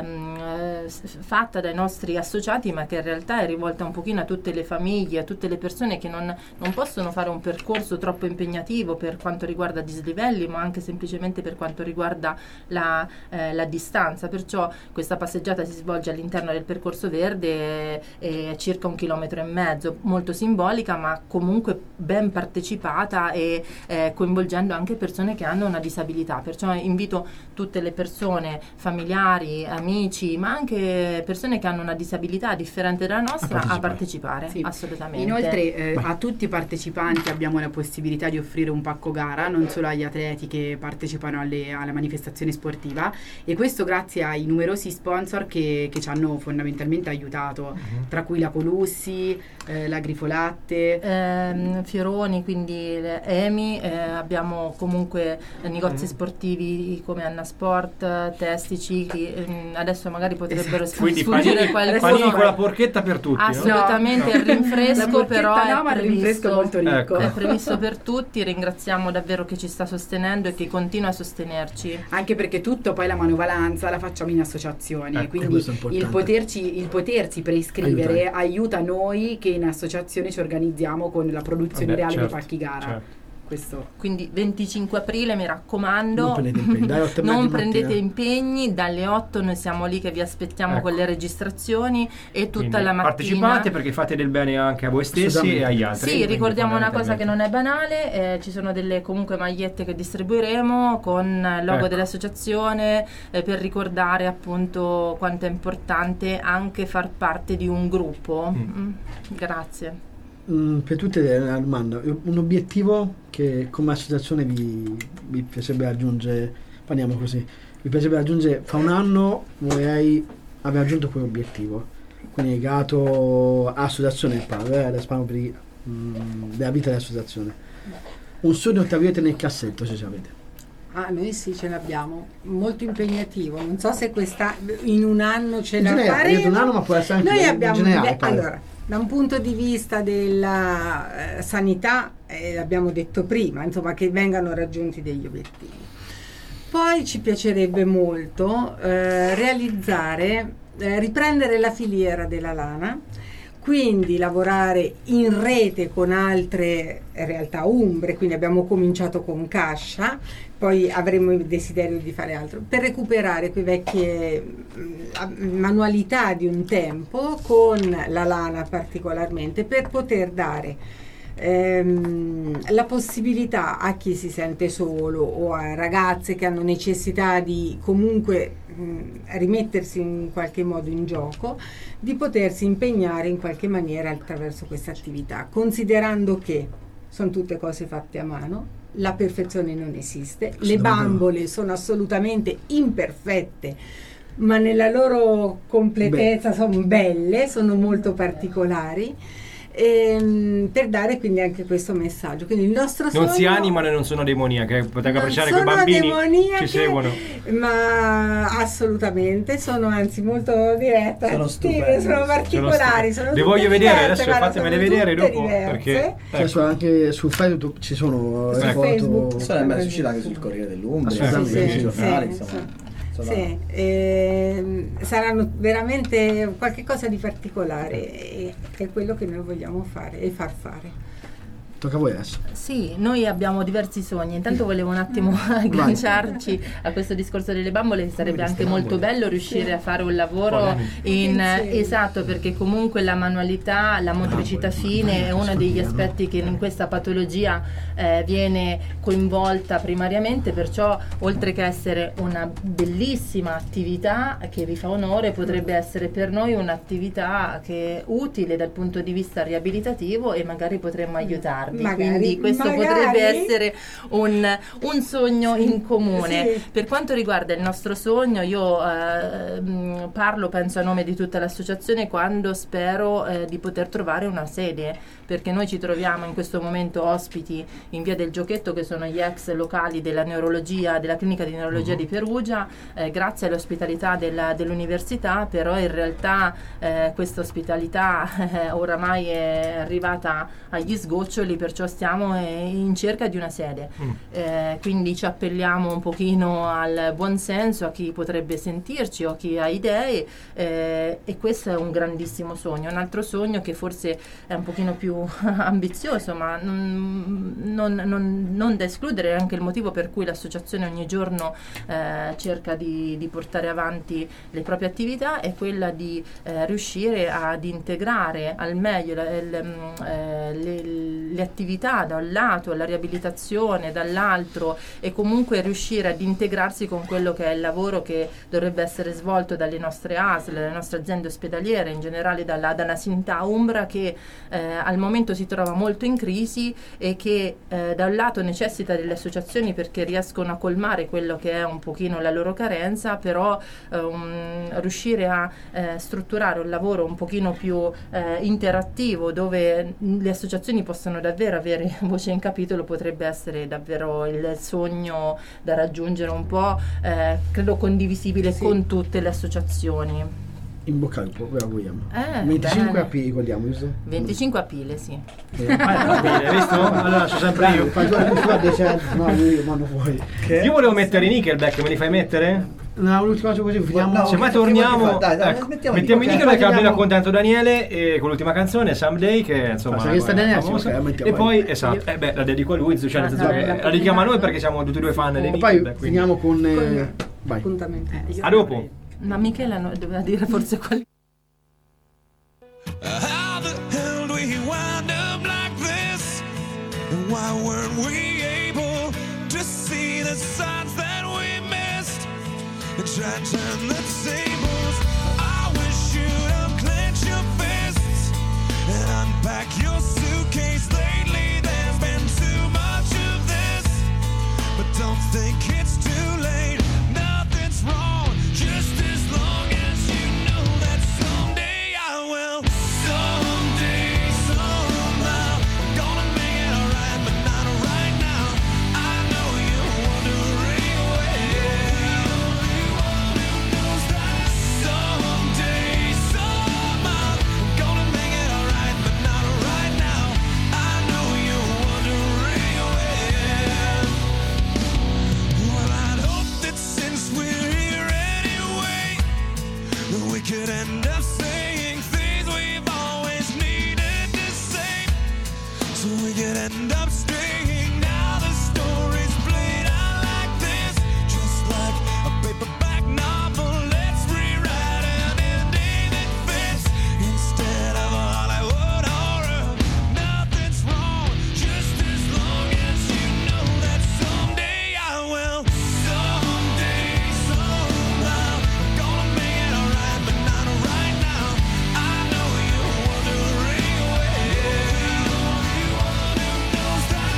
fatta dai nostri associati, ma che in realtà è rivolta un pochino a tutte le famiglie, a tutte le persone che non possono fare un percorso troppo impegnativo per quanto riguarda dislivelli, ma anche semplicemente per quanto riguarda la distanza. Perciò questa passeggiata si svolge all'interno del Percorso Verde, è circa 1,5 chilometri, molto simbolica ma comunque ben partecipata e coinvolgendo anche persone che hanno una disabilità. Perciò invito tutte le persone, familiari, amici, ma anche persone che hanno una disabilità differente dalla nostra a partecipare. Assolutamente. Inoltre a tutti i partecipanti abbiamo la possibilità di offrire un pacco gara, non solo agli atleti che partecipano alla manifestazione sportiva, e questo grazie ai numerosi sponsor che ci hanno fondamentalmente aiutato, tra cui la Colussi, la Grifolatte, Fioroni, quindi EMI, abbiamo comunque negozi sportivi come Anna Sport, Testi, Cicli, adesso magari potrebbero sfuggire qualcuno. Panini con la porchetta per tutti, assolutamente, il rinfresco però il rinfresco è molto ricco. È previsto per tutti. Ringraziamo davvero chi ci sta sostenendo e chi continua a sostenerci, anche perché tutto poi la manovalanza la facciamo in associazione, quindi il potersi preiscrivere aiuta noi che in associazione ci organizziamo con la produzione reale dei pacchi gara. Quindi 25 aprile, mi raccomando, non prendete impegni, dalle 8 noi siamo lì che vi aspettiamo con le registrazioni e tutta quindi la mattina partecipate, perché fate del bene anche a voi stessi e agli altri. Sì, ricordiamo una cosa che non è banale, ci sono delle comunque magliette che distribuiremo con il logo dell'associazione, per ricordare appunto quanto è importante anche far parte di un gruppo. Grazie. Per tutte una domanda, un obiettivo che come associazione vi piacerebbe raggiungere, parliamo così, vi piacerebbe raggiungere fra un anno, vorrei aver raggiunto quell'obiettivo, quindi legato all'associazione della vita dell'associazione, un sogno tra virgolette nel cassetto, se ce l'avete. Noi sì, ce l'abbiamo, molto impegnativo, non so se in un anno ce la faremo. Un anno, ma può essere anche noi abbiamo in generale, allora, da un punto di vista della sanità, l'abbiamo detto prima, insomma, che vengano raggiunti degli obiettivi. Poi ci piacerebbe molto riprendere la filiera della lana, quindi lavorare in rete con altre realtà umbre, quindi abbiamo cominciato con Cascia, poi avremo il desiderio di fare altro, per recuperare quelle vecchie manualità di un tempo, con la lana particolarmente, per poter dare la possibilità a chi si sente solo o a ragazze che hanno necessità di comunque rimettersi in qualche modo in gioco, di potersi impegnare in qualche maniera attraverso questa attività, considerando che sono tutte cose fatte a mano, la perfezione non esiste, le bambole sono assolutamente imperfette, ma nella loro completezza sono belle, sono molto particolari, per dare quindi anche questo messaggio. Quindi il nostro sogno, non si animano e non sono demoniache, potete appreciare che i bambini ci seguono, ma assolutamente sono anzi molto diretta, sono particolari, sono le voglio vedere adesso, fatemele vedere dopo diverse. perché anche su Facebook ci sono Facebook, sono uscite anche sul Corriere dell'Umbria, sui giornali, insomma. Sì, saranno veramente qualche cosa di particolare, e è quello che noi vogliamo fare e far fare. Tocca a voi adesso. Sì, noi abbiamo diversi sogni. Intanto volevo un attimo agganciarci a questo discorso delle bambole, che sarebbe anche molto bello riuscire a fare un lavoro esatto, perché comunque la manualità, la motricità fine è uno degli aspetti che in questa patologia viene coinvolta primariamente, perciò oltre che essere una bellissima attività che vi fa onore, potrebbe essere per noi un'attività che è utile dal punto di vista riabilitativo e magari potremmo aiutarvi. Quindi questo potrebbe essere un sogno in comune. Per quanto riguarda il nostro sogno, io penso a nome di tutta l'associazione quando spero di poter trovare una sede, perché noi ci troviamo in questo momento ospiti in Via del Giochetto, che sono gli ex locali della neurologia, della clinica di neurologia di Perugia, grazie all'ospitalità dell'università, però in realtà questa ospitalità oramai è arrivata agli sgoccioli, perciò stiamo in cerca di una sede. Quindi ci appelliamo un pochino al buon senso, a chi potrebbe sentirci o a chi ha idee, e questo è un grandissimo sogno. Un altro sogno che forse è un pochino più ambizioso, ma non da escludere, è anche il motivo per cui l'associazione ogni giorno cerca di portare avanti le proprie attività, è quella di riuscire ad integrare al meglio le attività da un lato, la riabilitazione dall'altro, e comunque riuscire ad integrarsi con quello che è il lavoro che dovrebbe essere svolto dalle nostre ASL, dalle nostre aziende ospedaliere, in generale dalla Sinta Umbra, che al momento si trova molto in crisi e che da un lato necessita delle associazioni perché riescono a colmare quello che è un pochino la loro carenza, però riuscire a strutturare un lavoro un pochino più interattivo, dove le associazioni possano davvero avere voce in capitolo, potrebbe essere davvero il sogno da raggiungere, un po' credo condivisibile con tutte le associazioni. In bocca al lupo, ve auguriamo. 25 AP ricordiamo, giusto? 25 aprile, sì. Hai visto? Allora lascio sempre io. Io volevo mettere i Nickelback, me li fai mettere? No, l'ultima cosa così finiamo. Se mai torniamo, mettiamo i Nickelback, che abbiamo raccontato Daniele, e con l'ultima canzone Someday, che insomma è famosa. E poi esatto, la dedico a lui, cioè nel senso che la dedichiamo a noi perché siamo tutti e due fan dei Nickelback. Poi finiamo con appuntamento. A dopo. Ma Michela doveva dire forse qualcosa. How the hell do we wind up like this? And why weren't we able to see the signs that we missed? And try to turn the tables. I wish you'd unclench your fists and unpack your suitcase. Lately there's been too much of this, but don't think it's too late. Nothing's wrong, just as long as you know that someday I will. Someday, somehow, I'm gonna make it alright, but not right now. I know you're wondering someday, somehow, I'm gonna make it alright, but not right now. I know you're wondering well, I'd hope that since we're here anyway, we could end up saying things we've always needed to say, so we could end up staying. Now the story's played out like this, just like a paperback novel. Let's rewrite an ending that fits instead of a Hollywood horror. Nothing's wrong, just as long as you know that someday I will. Someday, somehow, I'm gonna make it alright, but not right now. I know you're wondering where. Knows that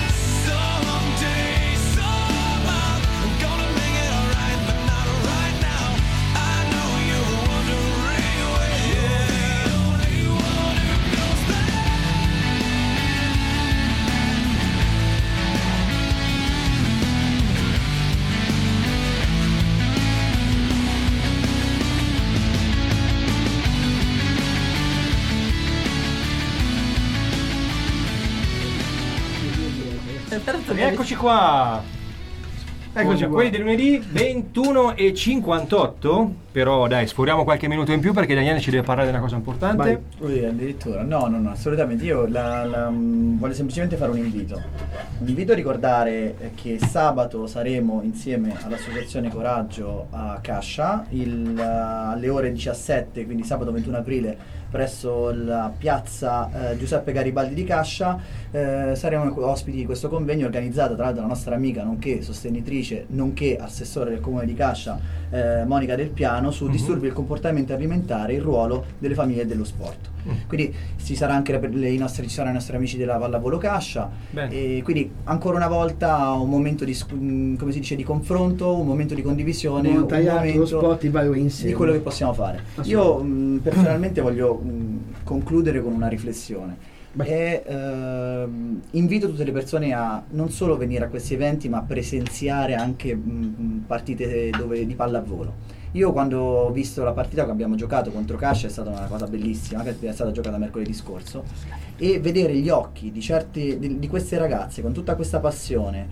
Eccoci qua. Eccoci, quelli del lunedì 21:58. Però dai, sforiamo qualche minuto in più perché Daniele ci deve parlare di una cosa importante. Vai. Addirittura no, assolutamente. Io voglio semplicemente fare un invito a ricordare che sabato saremo insieme all'associazione Coraggio a Cascia alle ore 17, quindi sabato 21 aprile presso la piazza Giuseppe Garibaldi di Cascia. Saremo ospiti di questo convegno organizzato tra l'altro dalla nostra amica nonché sostenitrice nonché assessore del comune di Cascia, Monica Del Piano, su disturbi del comportamento alimentare e il ruolo delle famiglie e dello sport. Quindi ci saranno anche i nostri amici della Pallavolo Cascia. E quindi ancora una volta un momento di come si dice, di confronto, un momento di condivisione, un momento lo sport di quello che possiamo fare. Io personalmente voglio concludere con una riflessione. Invito tutte le persone a non solo venire a questi eventi ma a presenziare anche partite di pallavolo. Io quando ho visto la partita che abbiamo giocato contro Cascia è stata una cosa bellissima, che è stata giocata mercoledì scorso, e vedere gli occhi di queste ragazze con tutta questa passione,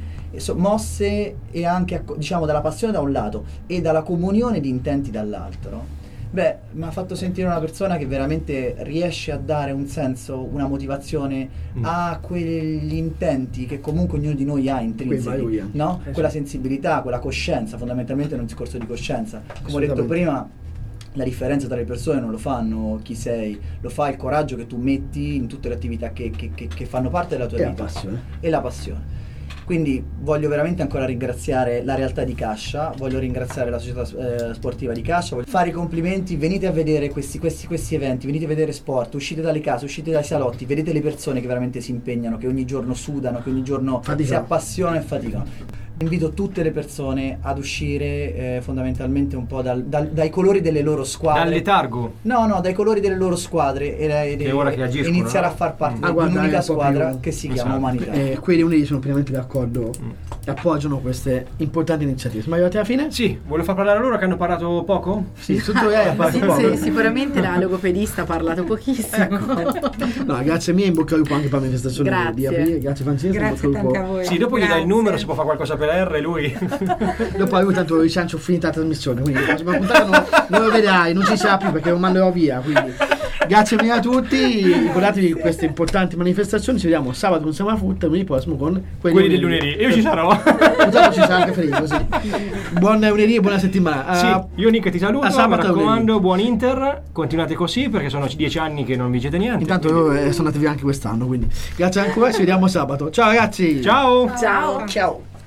mosse e anche diciamo dalla passione da un lato e dalla comunione di intenti dall'altro, mi ha fatto sentire una persona che veramente riesce a dare un senso, una motivazione a quegli intenti che comunque ognuno di noi ha intrinseci, no? Quella sensibilità, quella coscienza, fondamentalmente è un discorso di coscienza. Come ho detto prima, la differenza tra le persone non lo fanno chi sei, lo fa il coraggio che tu metti in tutte le attività che fanno parte della tua vita e la passione. Quindi voglio veramente ancora ringraziare la realtà di Cascia, voglio ringraziare la società sportiva di Cascia, voglio fare i complimenti, venite a vedere questi eventi, venite a vedere sport, uscite dalle case, uscite dai salotti, vedete le persone che veramente si impegnano, che ogni giorno sudano, che ogni giorno si appassionano e faticano. Invito tutte le persone ad uscire fondamentalmente un po' dai colori delle loro squadre. Dal letargo? No, dai colori delle loro squadre e iniziare a far parte di un'unica squadra che si chiama Umanità. Quelli uniti sono pienamente d'accordo e appoggiano queste importanti iniziative. Siamo arrivati alla fine? Sì, volevo far parlare a loro che hanno parlato poco? Sì, tutto lei ha parlato poco. Sicuramente la logopedista ha parlato pochissimo. No, grazie mille, in bocca al lupo anche per la manifestazione di aprile. Grazie Francesco, grazie tanto a voi. Sì, dopo gli dai il numero, si può fare qualcosa per R lui. Dopo lui tanto licencio finita la trasmissione, quindi la prossima puntata non lo vedrai, non ci sarà più perché lo manderò via, quindi grazie mille a tutti, ricordatevi queste importanti manifestazioni, ci vediamo sabato con Sema Frutta, lunedì prossimo con quelli del lunedì. Io ci sarò. Ci sarà anche Federico, sì. Buon lunedì e buona settimana. Sì, io Nick ti saluto, mi raccomando, buon Inter, continuate così perché sono 10 anni che non vincete niente. Intanto sono andati via anche quest'anno, quindi grazie ancora, ci vediamo sabato. Ciao ragazzi. Ciao. Ciao. Ciao.